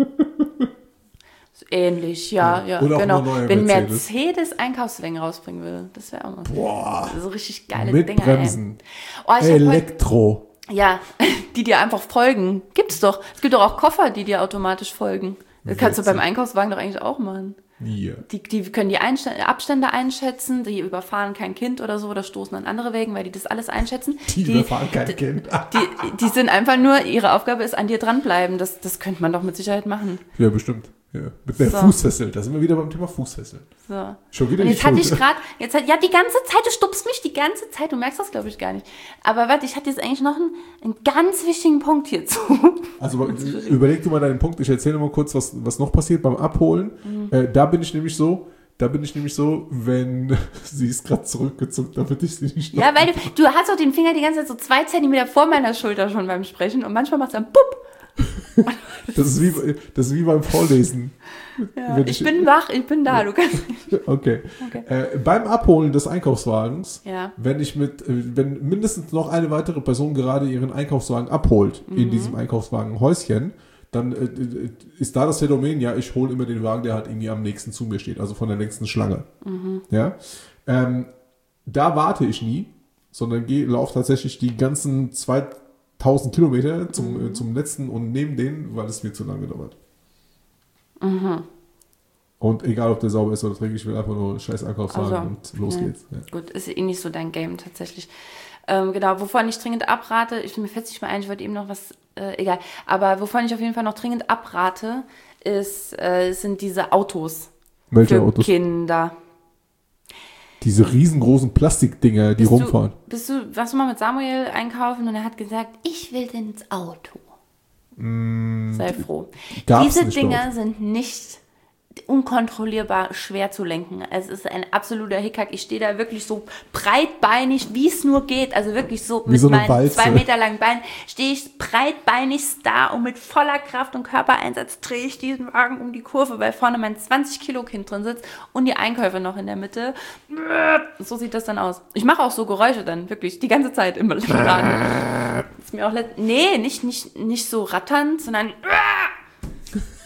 Ähnlich, ja, oder genau. Auch neue wenn Mercedes Einkaufswagen rausbringen will, das wäre auch mal. Boah, so richtig geile mit Dinger. Bremsen. Elektro. Ja, die dir einfach folgen. Gibt's doch. Es gibt doch auch Koffer, die dir automatisch folgen. Das kannst du beim Einkaufswagen doch eigentlich auch machen. Yeah. Die können die Abstände einschätzen, die überfahren kein Kind oder so oder stoßen an andere Wegen, weil die das alles einschätzen. Die überfahren kein Kind. Die sind einfach nur, ihre Aufgabe ist an dir dranbleiben. Das könnte man doch mit Sicherheit machen. Ja, bestimmt. Ja. Mit der Fußfessel. Da sind wir wieder beim Thema Fußfessel. So. Schon wieder und die Schuld. Ja, die ganze Zeit, du stupst mich die ganze Zeit, du merkst das, glaube ich, gar nicht. Aber warte, ich hatte jetzt eigentlich noch einen ganz wichtigen Punkt hierzu. Also überleg du mal deinen Punkt, ich erzähle mal kurz, was noch passiert beim Abholen. Da bin ich nämlich so, wenn sie ist gerade zurückgezuckt, damit ich sie nicht... Ja, weil du hast auch den Finger die ganze Zeit so 2 Zentimeter vor meiner Schulter schon beim Sprechen und manchmal machst du dann Pupp. Das ist wie beim Vorlesen. Ja, ich bin wach, ich bin da, du kannst nicht. Okay. Beim Abholen des Einkaufswagens, ja. wenn mindestens noch eine weitere Person gerade ihren Einkaufswagen abholt in diesem Einkaufswagenhäuschen, dann ist da das Phänomen, ja, ich hole immer den Wagen, der halt irgendwie am nächsten zu mir steht, also von der nächsten Schlange. Ja? Da warte ich nie, sondern laufe tatsächlich die ganzen 2000 Kilometer zum letzten und neben denen, weil es mir zu lange dauert. Und egal, ob der sauber ist oder dreckig, ich will einfach nur scheiß Einkaufswagen und los geht's. Ja. Gut, ist nicht so dein Game tatsächlich. Genau, wovon ich dringend abrate, mir fällt es nicht mehr ein, ich wollte eben noch was, egal, aber wovon ich auf jeden Fall noch dringend abrate, sind diese Autos. Welche für Autos? Kinder. Diese riesengroßen Plastikdinger, die rumfahren. Warst du mal mit Samuel einkaufen und er hat gesagt, ich will ins Auto. Sei froh. Diese Dinger sind nicht unkontrollierbar schwer zu lenken. Es ist ein absoluter Hickhack. Ich stehe da wirklich so breitbeinig, wie es nur geht. Also wirklich so wie mit so meinen Walze. 2 Meter langen Beinen stehe ich breitbeinig da und mit voller Kraft und Körpereinsatz drehe ich diesen Wagen um die Kurve, weil vorne mein 20-Kilo-Kind drin sitzt und die Einkäufe noch in der Mitte. So sieht das dann aus. Ich mache auch so Geräusche dann, wirklich, die ganze Zeit im Laden. Ist mir auch nicht so ratternd, sondern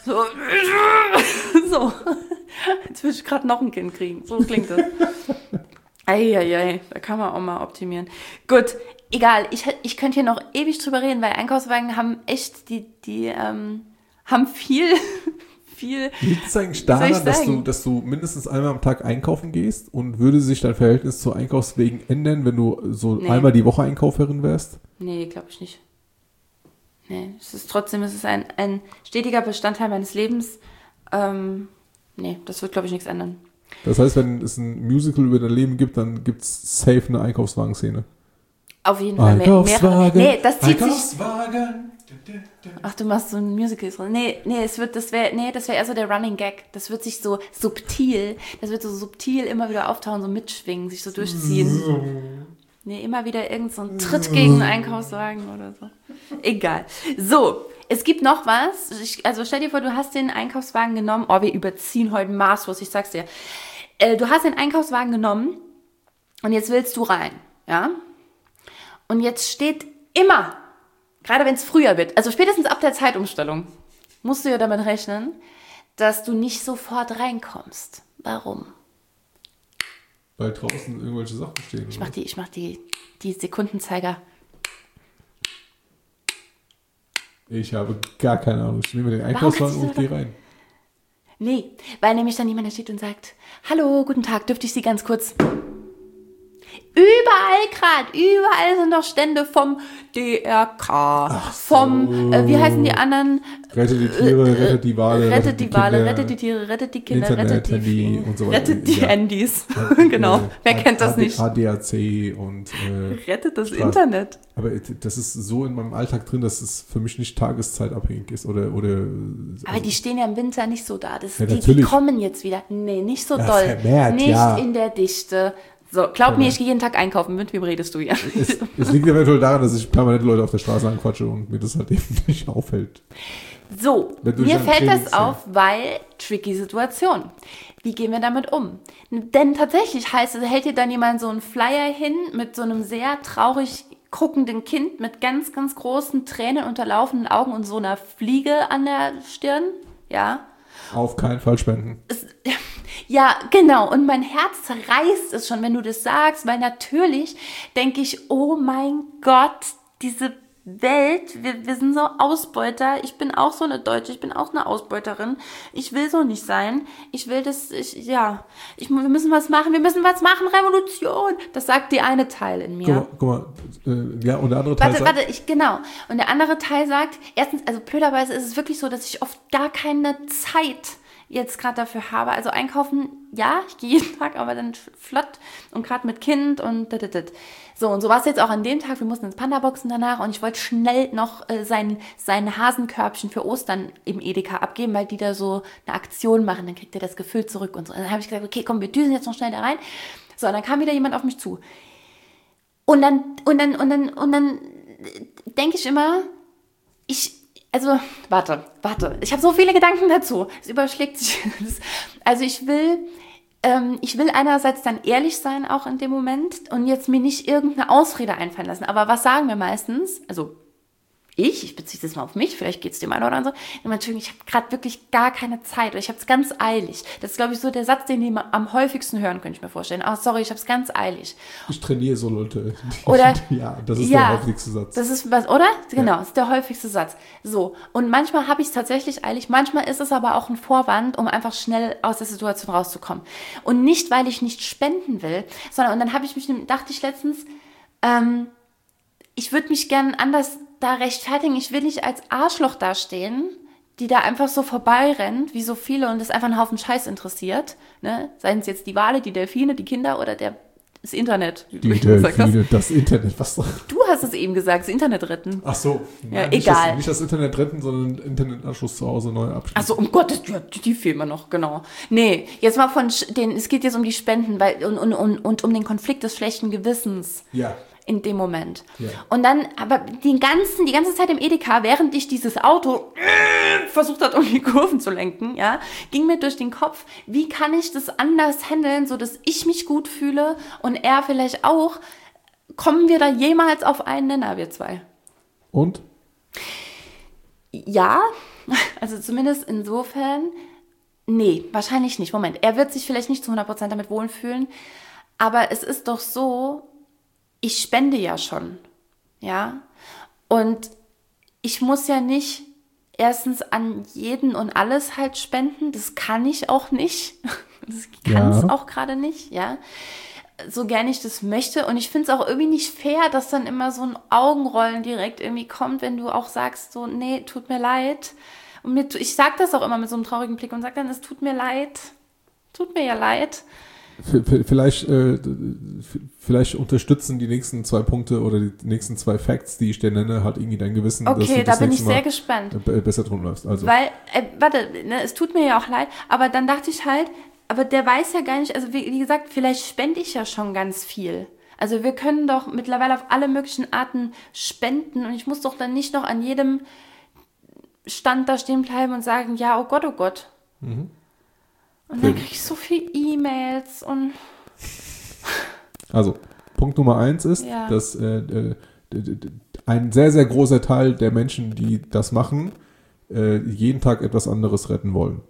So, so. Jetzt will ich gerade noch ein Kind kriegen. So klingt das. Eieiei, da kann man auch mal optimieren. Gut, egal. Ich könnte hier noch ewig drüber reden, weil Einkaufswagen haben echt, die haben viel. Liegt es eigentlich daran, dass du mindestens einmal am Tag einkaufen gehst und würde sich dein Verhältnis zu Einkaufswegen ändern, wenn du so einmal die Woche Einkauferin wärst? Nee, glaube ich nicht. Nee, es ist ein stetiger Bestandteil meines Lebens. Nee, das wird, glaube ich, nichts ändern. Das heißt, wenn es ein Musical über dein Leben gibt, dann gibt es safe eine Einkaufswagen-Szene. Auf jeden Fall mehrere. Nee, das zieht sich... Ach, du machst so ein Musical. Nee, das wäre eher so der Running Gag. Das wird sich so subtil immer wieder auftauchen, so mitschwingen, sich so durchziehen. Nee, immer wieder irgend so ein Tritt gegen einen Einkaufswagen oder so. Egal. So, es gibt noch was. Also stell dir vor, du hast den Einkaufswagen genommen. Oh, wir überziehen heute maßlos, ich sag's dir. Du hast den Einkaufswagen genommen und jetzt willst du rein, ja? Und jetzt steht immer, gerade wenn es früher wird, also spätestens ab der Zeitumstellung, musst du ja damit rechnen, dass du nicht sofort reinkommst. Warum? Weil draußen irgendwelche Sachen stehen. Ich mach die Sekundenzeiger. Ich habe gar keine Ahnung. Ich nehme den Einkaufswagen und gehe rein. Nee, weil nämlich dann jemand da steht und sagt, hallo, guten Tag, dürfte ich Sie ganz kurz... Überall sind doch Stände vom DRK, wie heißen die anderen? Rettet die Tiere, rettet die Wale, rettet die Wale, rettet die Tiere, rettet die Kinder, Internet, rettet die Handy und so weiter. Rettet die Handys, genau. Wer kennt das nicht? ADAC und rettet das Internet. Aber das ist so in meinem Alltag drin, dass es für mich nicht tageszeitabhängig ist oder aber die stehen ja im Winter nicht so da. Die kommen jetzt wieder. Nee, nicht so doll. Vermehrt, nicht in der Dichte. So, glaub mir, ich gehe jeden Tag einkaufen. Mit wem redest du hier? Es liegt eventuell daran, dass ich permanent Leute auf der Straße anquatsche und mir das halt eben nicht auffällt. So, mir fällt das auf, weil tricky Situation. Wie gehen wir damit um? Denn tatsächlich hält dir dann jemand so einen Flyer hin mit so einem sehr traurig guckenden Kind mit ganz, ganz großen Tränen unterlaufenden Augen und so einer Fliege an der Stirn. Ja. Auf keinen Fall spenden. Ja, genau. Und mein Herz zerreißt es schon, wenn du das sagst, weil natürlich denke ich, oh mein Gott, diese Welt, wir sind so Ausbeuter. Ich bin auch so eine Deutsche, ich bin auch eine Ausbeuterin. Ich will so nicht sein. Wir müssen was machen, Revolution. Das sagt die eine Teil in mir. Guck mal, ja, und der andere Teil Und der andere Teil sagt, erstens, also blöderweise ist es wirklich so, dass ich oft gar keine Zeit jetzt gerade dafür habe. Also einkaufen, ja, ich gehe jeden Tag, aber dann flott und gerade mit Kind und so. Und so war es jetzt auch an dem Tag. Wir mussten ins Panda-Boxen danach und ich wollte schnell noch sein Hasenkörbchen für Ostern im Edeka abgeben, weil die da so eine Aktion machen. Dann kriegt er das gefüllt zurück und so. Und dann habe ich gesagt, okay, komm, wir düsen jetzt noch schnell da rein. So, und dann kam wieder jemand auf mich zu. Und dann denke ich immer, warte. Ich habe so viele Gedanken dazu. Es überschlägt sich. Also ich will einerseits dann ehrlich sein, auch in dem Moment, und jetzt mir nicht irgendeine Ausrede einfallen lassen. Aber was sagen wir meistens? Also ich beziehe das mal auf mich, vielleicht geht es dem einen oder anderen so. Entschuldigung, ich habe gerade wirklich gar keine Zeit oder ich habe es ganz eilig. Das ist, glaube ich, so der Satz, den die am häufigsten hören, könnte ich mir vorstellen. Oh, sorry, ich habe es ganz eilig. Ich trainiere so Leute. Oder, ja, das ist der häufigste Satz. Das ist was, oder? Genau, das ist der häufigste Satz. So, und manchmal habe ich es tatsächlich eilig, manchmal ist es aber auch ein Vorwand, um einfach schnell aus der Situation rauszukommen. Und nicht, weil ich nicht spenden will, sondern, und dann dachte ich letztens, ich würde mich gern anders da rechtfertigen. Ich will nicht als Arschloch dastehen, die da einfach so vorbeirennt, wie so viele, und das einfach einen Haufen Scheiß interessiert. Ne? Seien es jetzt die Wale, die Delfine, die Kinder oder das Internet. Die Delfine, das Internet, was? Du hast es eben gesagt, das Internet retten. Ach so. Ja, egal. Nicht das Internet retten, sondern Internetanschluss zu Hause neu abschließen. Ach so, um Gottes Willen, die fehlen mir noch, genau. Nee, jetzt mal es geht jetzt um die Spenden und um den Konflikt des schlechten Gewissens. Ja. In dem Moment. Ja. Und dann, aber die ganze Zeit im Edeka, während ich dieses Auto versucht hat, um die Kurven zu lenken, ja, ging mir durch den Kopf, wie kann ich das anders handeln, so dass ich mich gut fühle und er vielleicht auch. Kommen wir da jemals auf einen Nenner, wir zwei? Und? Ja, Also zumindest insofern, nee, wahrscheinlich nicht. Moment, er wird sich vielleicht nicht zu 100% damit wohlfühlen, aber es ist doch so, ich spende ja schon, ja, und ich muss ja nicht erstens an jeden und alles halt spenden, das kann ich auch nicht, das kann es auch gerade nicht, ja, so gerne ich das möchte und ich finde es auch irgendwie nicht fair, dass dann immer so ein Augenrollen direkt irgendwie kommt, wenn du auch sagst so, nee, tut mir leid und ich sage das auch immer mit so einem traurigen Blick und sage dann, es tut mir ja leid. Vielleicht unterstützen die nächsten 2 Punkte oder die nächsten 2 Facts, die ich dir nenne, halt irgendwie dein Gewissen, okay, dass du da das bin ich nächste sehr Mal gespannt. Besser drum läufst. Also. Weil, warte, ne, es tut mir ja auch leid, aber dann dachte ich halt, aber der weiß ja gar nicht, also wie gesagt, vielleicht spende ich ja schon ganz viel. Also wir können doch mittlerweile auf alle möglichen Arten spenden und ich muss doch dann nicht noch an jedem Stand da stehen bleiben und sagen, ja, oh Gott. Mhm. Und dann kriege ich so viel E-Mails und... Also, Punkt Nummer 1 ist, dass ein sehr, sehr großer Teil der Menschen, die das machen, jeden Tag etwas anderes retten wollen.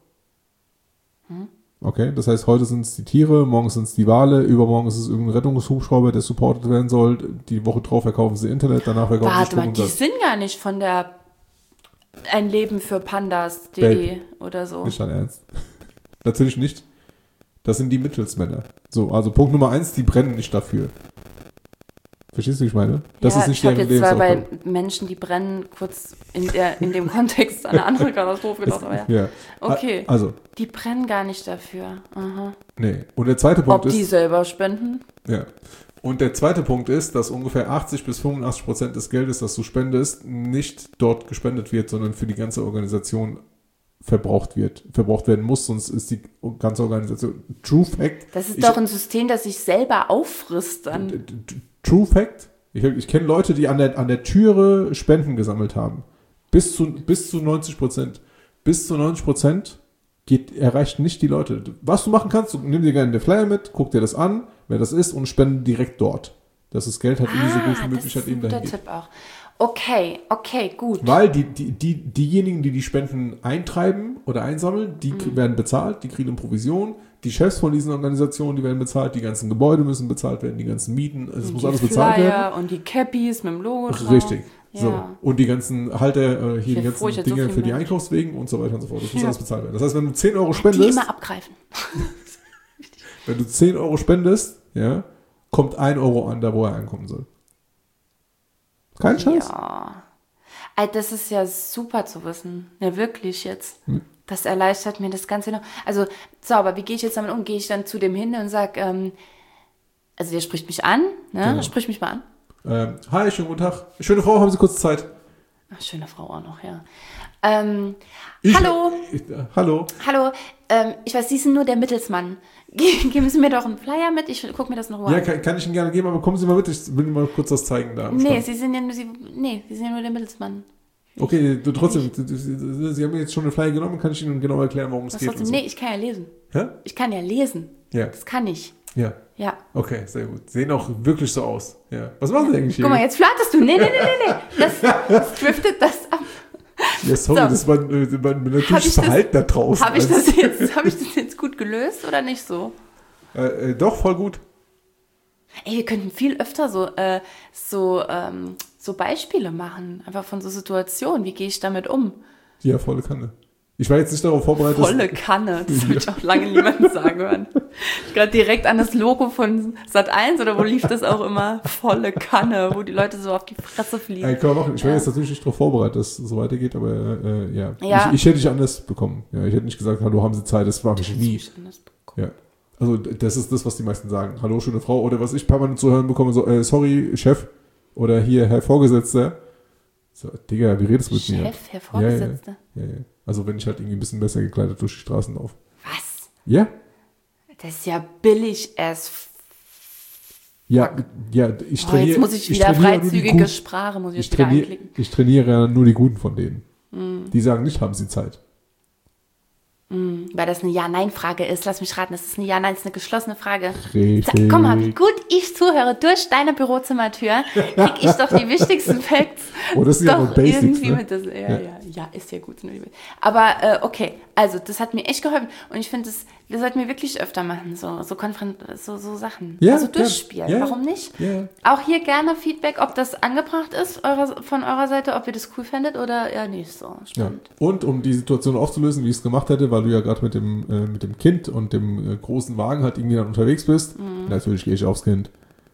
Okay, das heißt, heute sind es die Tiere, morgen sind es die Wale, übermorgen ist es irgendein Rettungshubschrauber, der supportet werden soll, die Woche drauf verkaufen sie Internet, danach verkaufen sie Strom. Warte mal, die sind gar nicht von der Ein Leben für Pandas.de oder so. Nicht dein Ernst? Natürlich nicht. Das sind die Mittelsmänner. So, also Punkt Nummer 1, die brennen nicht dafür. Verstehst du, wie ich meine? Das ist nicht ich habe jetzt zwar bei Menschen, die brennen, kurz in dem Kontext eine andere Katastrophe gedacht, aber ja. Okay, also, die brennen gar nicht dafür. Aha. Nee, und der zweite Punkt ist... Ob die selber spenden? Ja. Und der zweite Punkt ist, dass ungefähr 80-85% des Geldes, das du spendest, nicht dort gespendet wird, sondern für die ganze Organisation verbraucht werden muss, sonst ist die ganze Organisation True Fact. Das ist doch ein System, das sich selber auffrisst dann. True Fact. Ich kenne Leute, die an der Türe Spenden gesammelt haben. Bis zu 90%. Bis zu 90% erreicht nicht die Leute. Was du machen kannst, du nimm dir gerne den Flyer mit, guck dir das an, wer das ist und spende direkt dort. Dass das Geld halt irgendwie so gut wie möglich halt eben dahin geht. Tipp auch. Okay, gut. Weil diejenigen, die Spenden eintreiben oder einsammeln, die werden bezahlt, die kriegen eine Provision. Die Chefs von diesen Organisationen, die werden bezahlt, die ganzen Gebäude müssen bezahlt werden, die ganzen Mieten, es muss alles bezahlt werden. Und die Cappies mit dem Logo. Richtig. Ja. So. Und die ganzen Halter, hier die ganzen Dinge so für die Einkaufswegen und so weiter und so fort. Das muss alles bezahlt werden. Das heißt, wenn du 10 Euro spendest. Die immer abgreifen. Wenn du 10 Euro spendest, ja, kommt 1 Euro an, da wo er ankommen soll. Kein Scheiß? Ja. Das ist ja super zu wissen. Ja, wirklich jetzt. Das erleichtert mir das Ganze noch. Also, so, aber wie gehe ich jetzt damit um? Gehe ich dann zu dem hin und sage, also der spricht mich an, ne? Genau. Sprich mich mal an. Hi, schönen guten Tag. Schöne Frau, haben Sie kurz Zeit? Ach, schöne Frau auch noch, ja. Hallo. Hallo. Hallo. Ich weiß, Sie sind nur der Mittelsmann. Geben Sie mir doch einen Flyer mit, ich gucke mir das noch mal an. Ja, kann ich Ihnen gerne geben, aber kommen Sie mal mit, ich will Ihnen mal kurz was zeigen da. Nee, Sie sind ja nur der Mittelsmann. Okay, Sie haben jetzt schon einen Flyer genommen, kann ich Ihnen genau erklären, worum es geht? So. Nee, ich kann ja lesen. Hä? Ich kann ja lesen. Ja. Das kann ich. Ja. Ja. Okay, sehr gut. Sehen auch wirklich so aus. Ja. Was machen Sie eigentlich hier? Guck mal, jetzt flirtest du. Nee. Das driftet das ab. Ja, sorry, so. Das war mein natürliches Verhalten da draußen. Habe ich das jetzt gut gelöst oder nicht so? Doch, voll gut. Ey, wir könnten viel öfter so Beispiele machen. Einfach von so Situationen. Wie gehe ich damit um? Ja, volle Kanne. Ich war jetzt nicht darauf vorbereitet. Volle Kanne, das habe ich auch lange niemanden sagen hören. Gerade direkt an das Logo von Sat.1 oder wo lief das auch immer? Volle Kanne, wo die Leute so auf die Fresse fliegen. Kann man machen. Ich war jetzt natürlich nicht darauf vorbereitet, dass es so weitergeht, aber ja. Ich hätte dich anders bekommen. Ja, ich hätte nicht gesagt, hallo, haben Sie Zeit, das war mich nie. Ja. Also das ist das, was die meisten sagen. Hallo, schöne Frau. Oder was ich permanent zu hören bekomme, so, sorry, Chef. Oder hier, Herr Vorgesetzter. So, Digga, wie redest du mit mir? Chef, Herr Vorgesetzter? Ja. Also wenn ich halt irgendwie ein bisschen besser gekleidet durch die Straßen laufe. Was? Ja. Das ist ja billig as Ja, ich trainiere. Jetzt muss ich wieder freizügige Sprache, muss ich wieder anklicken. Ich trainiere ja nur die Guten von denen. Die sagen nicht, haben sie Zeit. Weil das eine Ja-Nein-Frage ist. Lass mich raten, das ist eine Ja-Nein, das ist eine geschlossene Frage. Richtig. Guck mal, wie gut ich zuhöre. Durch deine Bürozimmertür krieg ich doch die wichtigsten Facts. Oh, das sind ja nur Basics, irgendwie ne? mit das, Ja, ist ja gut. Aber okay, also das hat mir echt geholfen. Und ich finde, wir sollten wir wirklich öfter machen, so Sachen. Ja, also durchspielen, ja, warum nicht? ja. Auch hier gerne Feedback, ob das angebracht ist von eurer Seite, ob ihr das cool fändet oder ja nicht so. Spannend. Ja. Und um die Situation aufzulösen, wie ich es gemacht hätte, weil du ja gerade mit dem Kind und dem großen Wagen halt irgendwie dann unterwegs bist, natürlich gehe ich aufs Kind.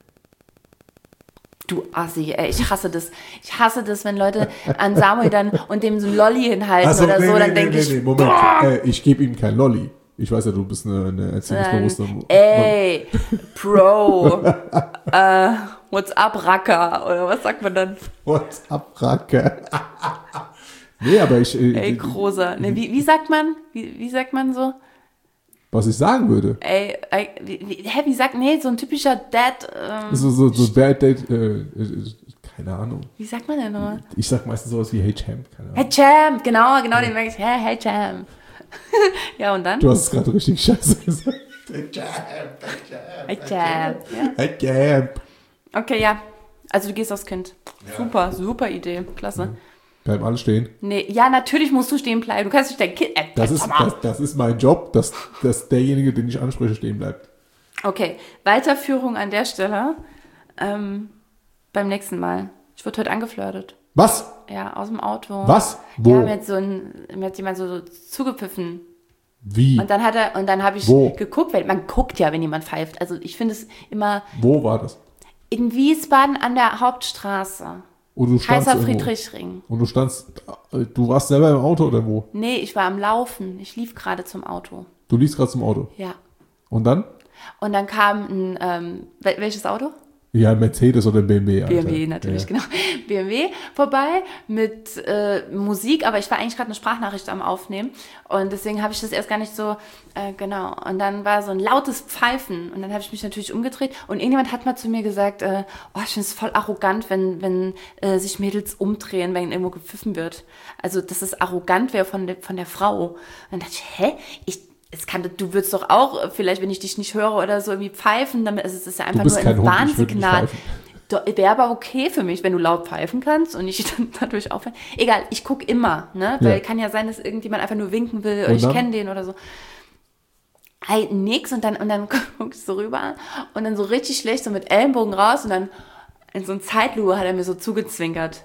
Du Assi, ey, ich hasse das. Ich hasse das, wenn Leute an Samuel dann und dem so ein Lolli hinhalten Also, oder so, dann denke ich, Moment, ich gebe ihm kein Lolli. Ich weiß ja, du bist eine erziehungsbewusste... Ey, Bro, what's up, Racker? Oder was sagt man dann? What's up, Racker? Nee, aber ich... Ey, Großer. Ne, wie sagt man? Wie sagt man so? Was ich sagen würde. Ey, wie sagt, nee, so ein typischer Dad. So Bad Date, keine Ahnung. Wie sagt man denn nochmal? Ich sag meistens sowas wie Hey Champ, keine Ahnung. Hey Champ, genau, den merke ich. Hey Champ. Ja, und dann? Du hast es gerade richtig scheiße gesagt. Hey Champ. Ja. Hey Champ. Okay, ja. Also du gehst aufs Kind. Ja. Super Idee. Klasse. Bleiben alle stehen. Nee, ja, natürlich musst du stehen bleiben. Du kannst nicht dein Kind... Das ist mein Job, dass derjenige, den ich anspreche, stehen bleibt. Okay, Weiterführung an der Stelle. Beim nächsten Mal. Ich wurde heute angeflirtet. Was? Ja, aus dem Auto. Was? Wo? Ja, mir hat jemand so zugepfiffen. Wie? Und dann habe ich geguckt, weil man guckt ja, wenn jemand pfeift. Also ich finde es immer... Wo war das? In Wiesbaden an der Hauptstraße. Und du standst Heißer Friedrichsring. Und du warst selber im Auto oder wo? Nee, ich war am Laufen. Ich lief gerade zum Auto. Du liefst gerade zum Auto? Ja. Und dann? Und dann kam welches Auto? Ja, Mercedes oder BMW. Alter. BMW natürlich, ja. Genau. BMW vorbei mit Musik, aber ich war eigentlich gerade eine Sprachnachricht am Aufnehmen und deswegen habe ich das erst gar nicht so, genau. Und dann war so ein lautes Pfeifen und dann habe ich mich natürlich umgedreht und irgendjemand hat mal zu mir gesagt, ich finde es voll arrogant, wenn sich Mädels umdrehen, wenn irgendwo gepfiffen wird. Also, dass es arrogant wäre von der Frau. Und dann dachte ich, du würdest doch auch, vielleicht, wenn ich dich nicht höre oder so, irgendwie pfeifen, damit, also es ist ja einfach nur ein Warnsignal. Wäre aber okay für mich, wenn du laut pfeifen kannst und ich dann dadurch aufhören. Egal, ich gucke immer, ne? Weil kann ja sein, dass irgendjemand einfach nur winken will oder ich kenne den oder so. Hey, nix und dann guckst du so rüber und dann so richtig schlecht, so mit Ellenbogen raus und dann in so ein Zeitlupe hat er mir so zugezwinkert.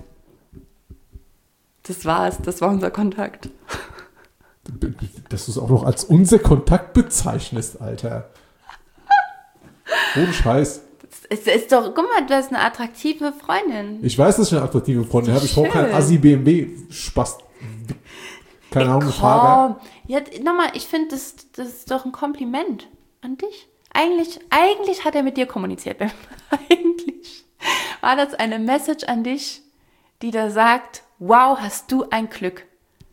Das war's, das war unser Kontakt. Dass du es auch noch als unser Kontakt bezeichnest, Alter. Ohne Scheiß. Es ist doch, guck mal, du hast eine attraktive Freundin. Ich weiß, dass ich eine attraktive Freundin habe. Ich brauche keinen Assi-BMW-Spaß. Keine Ahnung, Fahrer. Ja, nochmal, ich finde, das ist doch ein Kompliment an dich. Eigentlich hat er mit dir kommuniziert. Eigentlich war das eine Message an dich, die da sagt, wow, hast du ein Glück.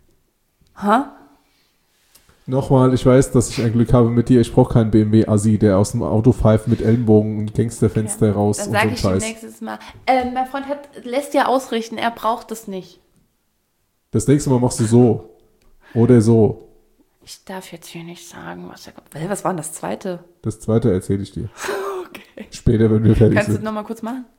Nochmal, ich weiß, dass ich ein Glück habe mit dir. Ich brauche keinen BMW-Assi, der aus dem Auto pfeift mit Ellenbogen und Gangsterfenster raus dann und so ein Scheiß. Dann sage ich Scheiß. ihm nächstes Mal, mein Freund lässt dir ausrichten, er braucht das nicht. Das nächste Mal machst du so. Oder so. Ich darf jetzt hier nicht sagen, was war denn das zweite? Das zweite erzähle ich dir. Okay. Später, wenn wir fertig Kannst sind. du das nochmal kurz machen?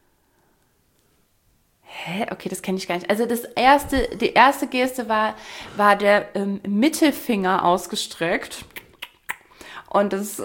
Hä? Okay, das kenne ich gar nicht. Also die erste Geste war der Mittelfinger ausgestreckt. Und das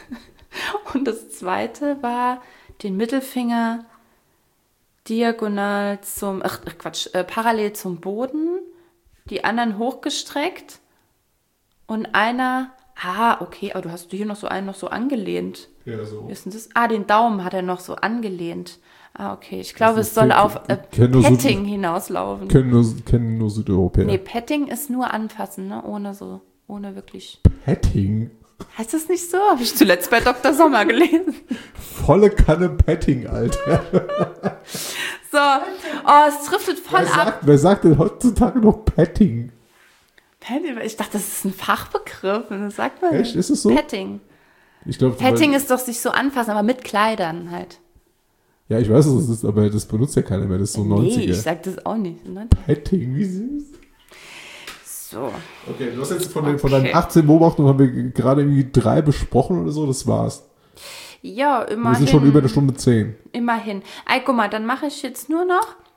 zweite war den Mittelfinger diagonal parallel zum Boden, die anderen hochgestreckt und einer, okay, aber du hast hier noch so einen angelehnt. Ja, so. Wie ist denn das? Den Daumen hat er noch so angelehnt. Okay, ich glaube, es soll auf Petting hinauslaufen. Kennen nur Südeuropäer. Nee, Petting ist nur anfassen, ne? Ohne wirklich. Petting? Heißt das nicht so? Habe ich zuletzt bei Dr. Sommer gelesen. Volle Kanne Petting, Alter. So, es driftet voll ab. Wer sagt denn heutzutage noch Petting? Petting? Ich dachte, das ist ein Fachbegriff. Das sagt man. Echt? Ist es so? Petting. Ich glaub, Petting ist doch sich so anfassen, aber mit Kleidern halt. Ja, ich weiß, was es ist, aber das benutzt ja keiner mehr. Das ist so 90er. Nee, ich sag das auch nicht. Petting, wie süß. So. Okay, du hast jetzt von deinen 18 Beobachtungen haben wir gerade irgendwie 3 besprochen oder so, das war's. Ja, immerhin. Wir sind schon über eine Stunde 10. Immerhin. Guck mal, dann mache ich jetzt nur noch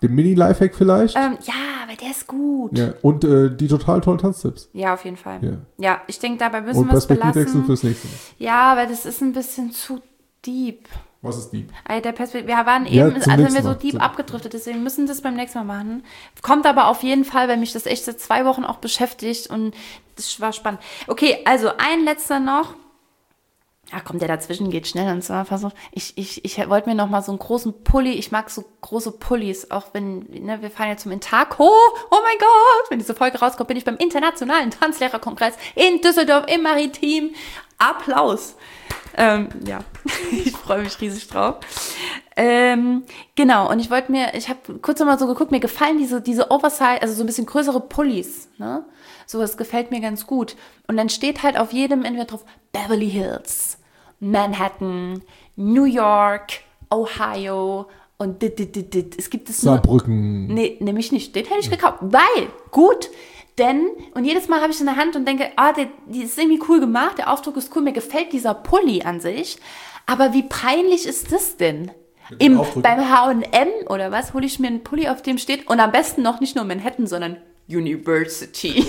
Den Mini-Lifehack vielleicht. Ja, aber der ist gut. Ja. Und die total tollen Tanztipps. Ja, auf jeden Fall. Ja. Ja, ich denke, dabei müssen Und wir es Perspektivwechsel belassen. fürs nächste Mal. Ja, aber das ist ein bisschen zu deep. Was ist die? Wir waren Ja, eben, zum also nächsten wir so Mal. deep abgedriftet, deswegen müssen wir das beim nächsten Mal machen. Kommt aber auf jeden Fall, weil mich das echt seit 2 Wochen auch beschäftigt und das war spannend. Okay, also ein letzter noch. Ach komm, der dazwischen geht schnell und zwar versucht. Ich wollte mir noch mal so einen großen Pulli, ich mag so große Pullis, auch wenn, ne, wir fahren jetzt zum Intaco. Oh mein Gott, wenn diese Folge rauskommt, bin ich beim Internationalen Tanzlehrerkongress in Düsseldorf im Maritim. Applaus. Ja, ich freue mich riesig drauf. Genau, und ich habe kurz noch mal so geguckt, mir gefallen diese Oversize, also so ein bisschen größere Pullis, ne? Sowas gefällt mir ganz gut. Und dann steht halt auf jedem entweder drauf Beverly Hills, Manhattan, New York, Ohio und es gibt es nur. Saarbrücken. Nee, nämlich nicht. Den hätte ich gekauft. Weil, gut, denn, und jedes Mal habe ich in der Hand und denke, die ist irgendwie cool gemacht, der Aufdruck ist cool, mir gefällt dieser Pulli an sich. Aber wie peinlich ist das denn? Beim H&M oder was, hole ich mir einen Pulli, auf dem steht, und am besten noch nicht nur Manhattan, sondern University.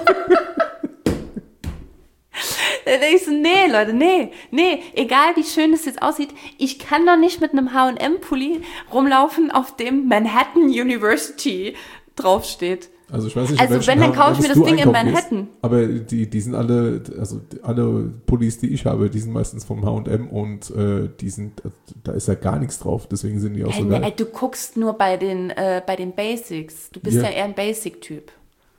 Da denke ich so, nee, Leute, nee, egal wie schön das jetzt aussieht, ich kann doch nicht mit einem H&M-Pulli rumlaufen, auf dem Manhattan University draufsteht. Also ich weiß nicht, also wenn, dann kaufe ich mir das Ding in Manhattan. Gehst, aber die sind alle, also alle Pullis, die ich habe, die sind meistens vom H&M und da ist ja gar nichts drauf, deswegen sind die auch so geil. Du guckst nur bei den Basics. Du bist ja eher ein Basic-Typ.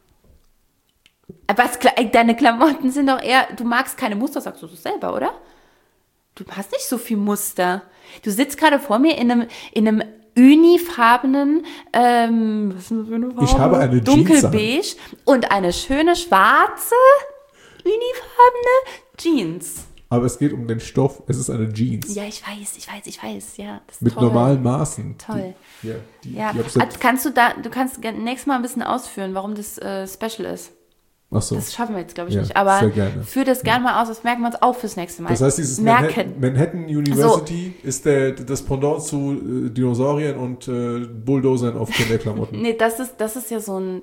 Deine Klamotten sind doch eher, du magst keine Muster, sagst du das selber, oder? Du hast nicht so viel Muster. Du sitzt gerade vor mir in einem unifarbenen, was ist das für eine Farbe? Ich habe eine Dunkelbeige und eine schöne schwarze, unifarbene Jeans. Aber es geht um den Stoff, es ist eine Jeans. Ja, ich weiß, ja. Das ist mit toll. Normalen Maßen. Toll. Die kannst du nächstes Mal ein bisschen ausführen, warum das special ist. Ach so. Das schaffen wir jetzt, glaube ich, nicht. Aber führ das gerne mal aus, das merken wir uns auch fürs nächste Mal. Das heißt, dieses Manhattan University ist das Pendant zu Dinosauriern und Bulldozern auf Kinderklamotten. Nee, das ist ja so ein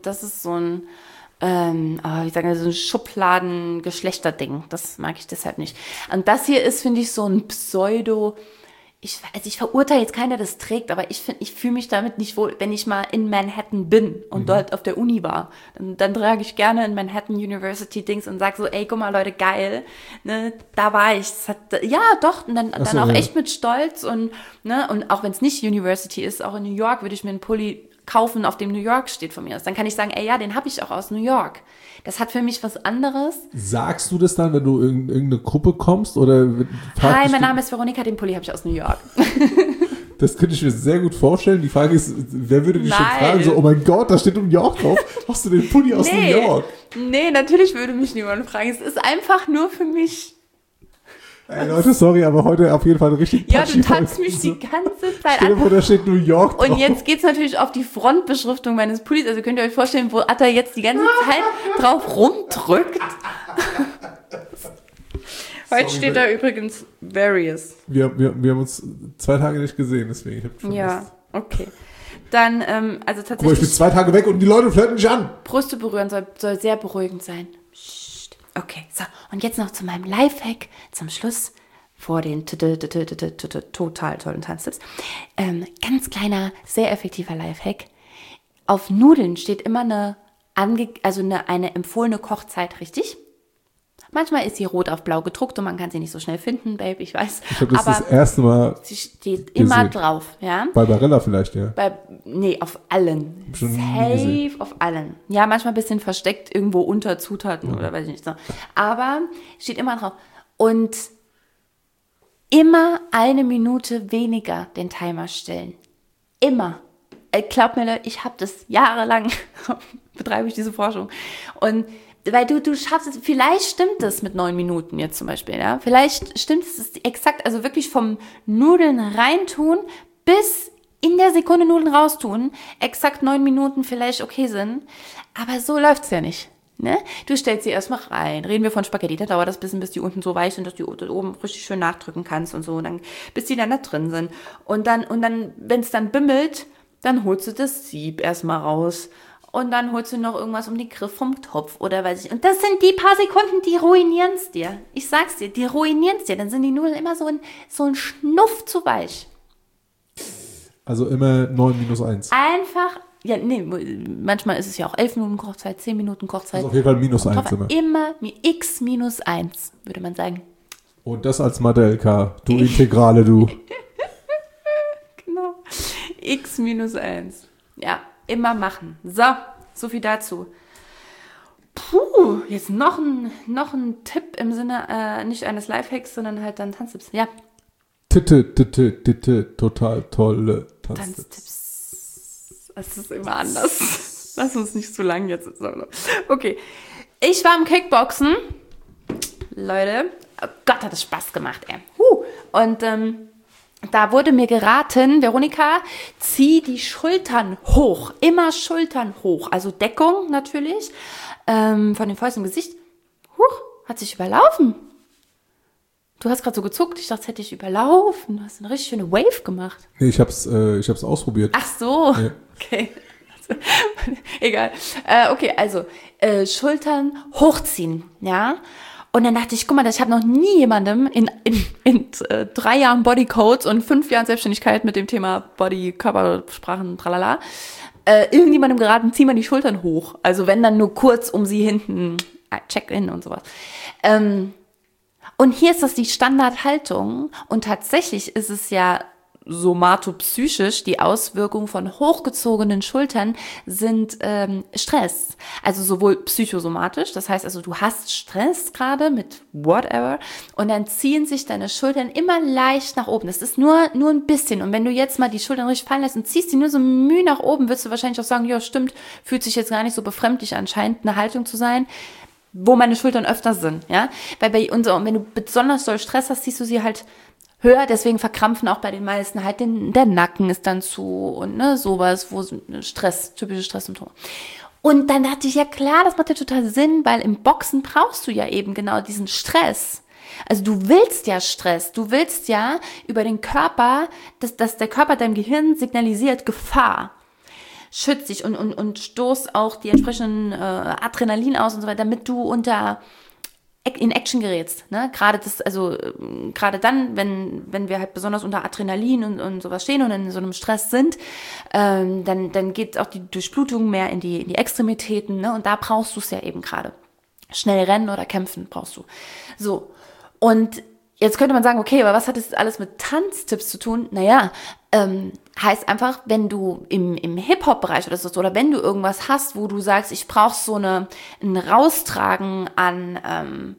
Schubladen-Geschlechterding. Das mag ich deshalb nicht. Und das hier ist, finde ich, so ein Pseudo. Ich verurteile jetzt keiner, der das trägt, aber ich fühle mich damit nicht wohl, wenn ich mal in Manhattan bin und dort auf der Uni war. Dann trage ich gerne ein Manhattan University Dings und sage so, ey, guck mal, Leute, geil, ne, da war ich. Ja, doch, und dann auch echt mit Stolz und auch wenn es nicht University ist, auch in New York würde ich mir einen Pulli kaufen, auf dem New York steht von mir aus. Dann kann ich sagen, ey, ja, den habe ich auch aus New York. Das hat für mich was anderes. Sagst du das dann, wenn du in irgendeine Gruppe kommst? Oder hi, mein Name ist Veronika, den Pulli habe ich aus New York. Das könnte ich mir sehr gut vorstellen. Die Frage ist, wer würde dich schon fragen, so, oh mein Gott, da steht New York drauf. Hast du den Pulli aus New York? Nee, natürlich würde mich niemand fragen. Es ist einfach nur für mich. Ey Leute, sorry, aber heute auf jeden Fall richtig Ja, du touchst mich die ganze Zeit an. Da steht New York drauf. Und jetzt geht's natürlich auf die Frontbeschriftung meines Pullis. Also könnt ihr euch vorstellen, wo Atta jetzt die ganze Zeit drauf rumdrückt. Heute steht da übrigens Various. Wir haben uns 2 Tage nicht gesehen, deswegen. Ich hab schon ja, okay. Dann, also tatsächlich. Aber ich bin 2 Tage weg und die Leute flirten mich an. Brüste berühren soll sehr beruhigend sein. Okay, so, und jetzt noch zu meinem Lifehack zum Schluss vor den total tollen Tanztipps. Ganz kleiner, sehr effektiver Lifehack. Auf Nudeln steht immer eine empfohlene Kochzeit, richtig? Manchmal ist sie rot auf blau gedruckt und man kann sie nicht so schnell finden, Babe, ich weiß. Ich habe das erste Mal sie steht immer drauf, ja. Bei Barilla vielleicht, ja. Auf allen. Safe auf allen. Ja, manchmal ein bisschen versteckt irgendwo unter Zutaten oder weiß ich nicht so. Aber steht immer drauf. Und immer 1 Minute weniger den Timer stellen. Immer. Glaub mir, Leute, ich habe das jahrelang, betreibe ich diese Forschung. Und weil du schaffst es, vielleicht stimmt das mit 9 Minuten jetzt zum Beispiel, ja. Vielleicht stimmt es exakt, also wirklich vom Nudeln reintun bis in der Sekunde Nudeln raustun, exakt 9 Minuten vielleicht okay sind. Aber so läuft's ja nicht. Ne? Du stellst sie erstmal rein. Reden wir von Spaghetti, da dauert das ein bisschen, bis die unten so weich sind, dass du oben richtig schön nachdrücken kannst und so, und dann, bis die dann da drin sind. Und dann, wenn es dann bimmelt, Dann holst du das Sieb erstmal raus. Und dann holst du noch irgendwas um den Griff vom Topf oder weiß ich. Und das sind die paar Sekunden, die ruinieren es dir. Ich sag's dir, die ruinieren es dir. Dann sind die Nudeln immer so ein Schnuff zu weich. Also immer 9 minus 1. Einfach, ja, nee, manchmal ist es ja auch 11 Minuten Kochzeit, 10 Minuten Kochzeit. Also auf jeden Fall minus 1 immer. Immer x minus 1, würde man sagen. Und das als Mathe-LK, du Integrale, du. Genau. X minus 1. Ja, immer machen. So viel dazu. Puh, jetzt noch ein Tipp im Sinne, nicht eines Lifehacks, sondern halt dann Tanztipps. Ja. Total tolle Tanztipps. Es ist immer anders. Lass uns nicht zu lang jetzt. Okay. Ich war im Kickboxen. Leute, oh Gott, hat es Spaß gemacht, ey. Und da wurde mir geraten, Veronika, zieh die Schultern hoch. Immer Schultern hoch. Also Deckung natürlich. Von den Fäusten im Gesicht. Hat sich überlaufen. Du hast gerade so gezuckt. Ich dachte, das hätte ich überlaufen. Du hast eine richtig schöne Wave gemacht. Nee, ich hab's ausprobiert. Ach so. Ja. Okay. Egal. Okay, also Schultern hochziehen, ja. Und dann dachte ich, guck mal, ich habe noch nie jemandem in 3 Jahren Bodycodes und 5 Jahren Selbstständigkeit mit dem Thema Body, Körpersprachen, tralala, irgendjemandem geraten, zieh mal die Schultern hoch. Also wenn dann nur kurz um sie hinten, Check-in und sowas. Und hier ist das die Standardhaltung. Und tatsächlich ist es ja somatopsychisch, die Auswirkungen von hochgezogenen Schultern sind Stress. Also sowohl psychosomatisch, das heißt also, du hast Stress gerade mit whatever und dann ziehen sich deine Schultern immer leicht nach oben. Das ist nur ein bisschen. Und wenn du jetzt mal die Schultern richtig fallen lässt und ziehst die nur so Mühe nach oben, wirst du wahrscheinlich auch sagen, ja stimmt, fühlt sich jetzt gar nicht so befremdlich an, scheint eine Haltung zu sein, wo meine Schultern öfter sind, ja. Weil wenn du besonders doll Stress hast, ziehst du sie halt höher, deswegen verkrampfen auch bei den meisten halt der Nacken ist dann zu und sowas, wo typische Stresssymptome. Und dann dachte ich, ja klar, das macht ja total Sinn, weil im Boxen brauchst du ja eben genau diesen Stress. Also du willst ja Stress, du willst ja über den Körper, dass der Körper deinem Gehirn signalisiert Gefahr. Schützt dich und stoßt auch die entsprechenden Adrenalin aus und so weiter, damit du in Action gerätst, ne? Gerade dann, wenn wir halt besonders unter Adrenalin und sowas stehen und in so einem Stress sind, dann geht auch die Durchblutung mehr in die Extremitäten, ne? Und da brauchst du es ja eben gerade. Schnell rennen oder kämpfen brauchst du. So. Und jetzt könnte man sagen, okay, aber was hat das alles mit Tanztipps zu tun? Naja, heißt einfach, wenn du im Hip-Hop-Bereich oder wenn du irgendwas hast, wo du sagst, ich brauche so ein Raustragen an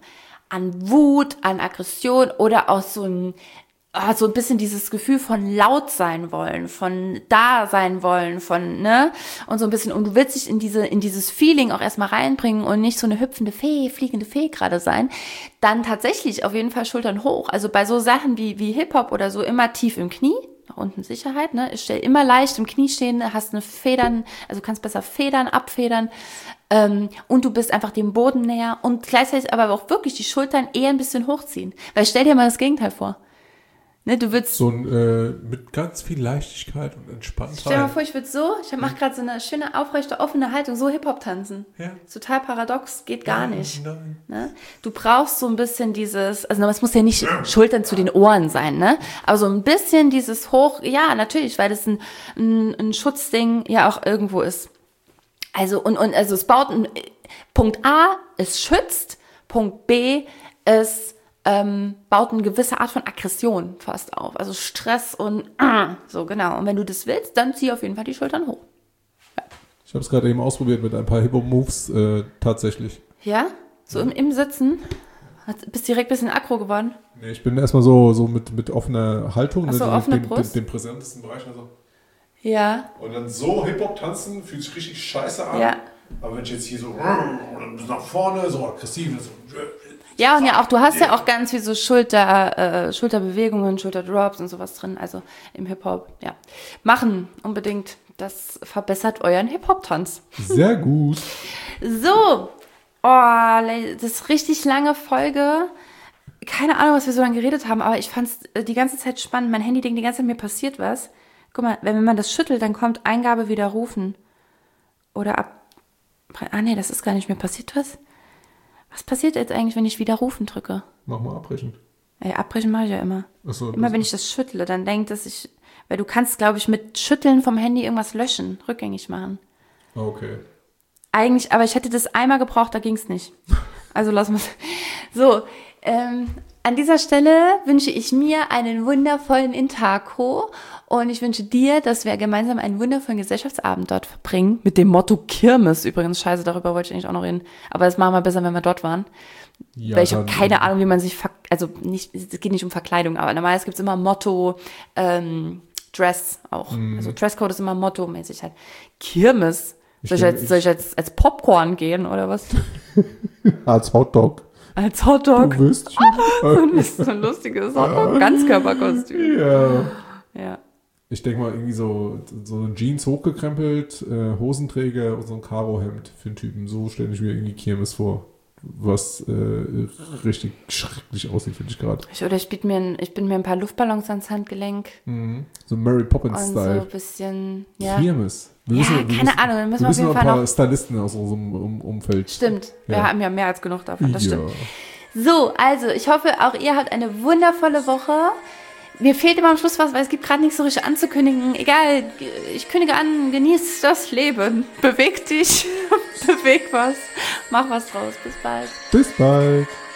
Wut, an Aggression oder auch so ein bisschen dieses Gefühl von laut sein wollen, von da sein wollen, und so ein bisschen, und du willst dich in dieses Feeling auch erstmal reinbringen und nicht so eine hüpfende Fee, fliegende Fee gerade sein, dann tatsächlich auf jeden Fall Schultern hoch. Also bei so Sachen wie Hip-Hop oder so immer tief im Knie, nach unten Sicherheit, ne? Ich stell immer leicht im Knie stehen, hast eine Federn, also kannst besser abfedern, und du bist einfach dem Boden näher und gleichzeitig aber auch wirklich die Schultern eher ein bisschen hochziehen. Weil stell dir mal das Gegenteil vor. Ne, du würdest so mit ganz viel Leichtigkeit und Entspanntheit. Stell dir mal vor, ich mache gerade so eine schöne, aufrechte, offene Haltung, so Hip-Hop tanzen. Ja. Total paradox, geht gar nicht. Nein. Ne? Du brauchst so ein bisschen dieses, also es muss ja nicht Schultern zu den Ohren sein, ne? Aber so ein bisschen dieses Hoch, ja, natürlich, weil das ein Schutzding ja auch irgendwo ist. Also, also es baut Punkt A, es schützt, Punkt B, es baut eine gewisse Art von Aggression fast auf. Also Stress und so, genau. Und wenn du das willst, dann zieh auf jeden Fall die Schultern hoch. Ja. Ich habe es gerade eben ausprobiert mit ein paar Hip-Hop-Moves tatsächlich. Ja? So im Sitzen? Bist direkt ein bisschen aggro geworden? Nee, ich bin erstmal so mit offener Haltung. Ach so, offene Brust? Den präsentesten Bereich. Also. Ja. Und dann so Hip-Hop tanzen, fühlt sich richtig scheiße an. Ja. Aber wenn ich jetzt hier so nach vorne, so aggressiv, so... Ja, und ja auch, du hast ja auch ganz viel so Schulterbewegungen, Schulterdrops und sowas drin, also im Hip-Hop, ja. Machen unbedingt, das verbessert euren Hip-Hop-Tanz. Sehr gut. So, das ist richtig lange Folge. Keine Ahnung, was wir so lange geredet haben, aber ich fand es die ganze Zeit spannend. Mein Handy denkt die ganze Zeit, mir passiert was. Guck mal, wenn man das schüttelt, dann kommt Eingabe widerrufen. Oder nee, das ist gar nicht mehr. Passiert was? Was passiert jetzt eigentlich, wenn ich widerrufen drücke? Mach mal abbrechen. Ey, abbrechen mache ich ja immer. Achso, Immer wenn ich das schüttle, dann denkt dass ich... Weil du kannst, glaube ich, mit Schütteln vom Handy irgendwas löschen, rückgängig machen. Okay. Eigentlich, aber ich hätte das einmal gebraucht, da ging es nicht. Also lassen wir es. So, an dieser Stelle wünsche ich mir einen wundervollen Intaco und ich wünsche dir, dass wir gemeinsam einen wundervollen Gesellschaftsabend dort verbringen. Mit dem Motto Kirmes übrigens. Scheiße, darüber wollte ich eigentlich auch noch reden. Aber das machen wir besser, wenn wir dort waren. Ja, weil ich habe keine Ahnung, wie man sich, also nicht, es geht nicht um Verkleidung, aber normalerweise gibt es immer Motto, Dress auch. Also Dresscode ist immer Motto-mäßig halt. Kirmes. Soll ich jetzt als Popcorn gehen oder was? Als Hotdog. Als Hotdog. Du wirst so ein lustiges Hotdog. Ganzkörperkostüm. Ja. Ich denke mal, irgendwie so Jeans hochgekrempelt, Hosenträger und so ein Karohemd für einen Typen. So stelle ich mir irgendwie Kirmes vor. Was richtig schrecklich aussieht, finde ich gerade. Oder ich bin mir ein paar Luftballons ans Handgelenk. So Mary Poppins-Style. Und so ein bisschen, ja. Kirmes. Keine Ahnung. Dann müssen wir auf jeden noch Fall ein paar noch... Stylisten aus unserem Umfeld. Stimmt. Wir haben ja mehr als genug davon, das ja. stimmt. So, also ich hoffe, auch ihr habt eine wundervolle Woche. Mir fehlt immer am Schluss was, weil es gibt gerade nichts so richtig anzukündigen. Egal, ich kündige an, genieß das Leben. Beweg dich, beweg was, mach was draus. Bis bald. Bis bald.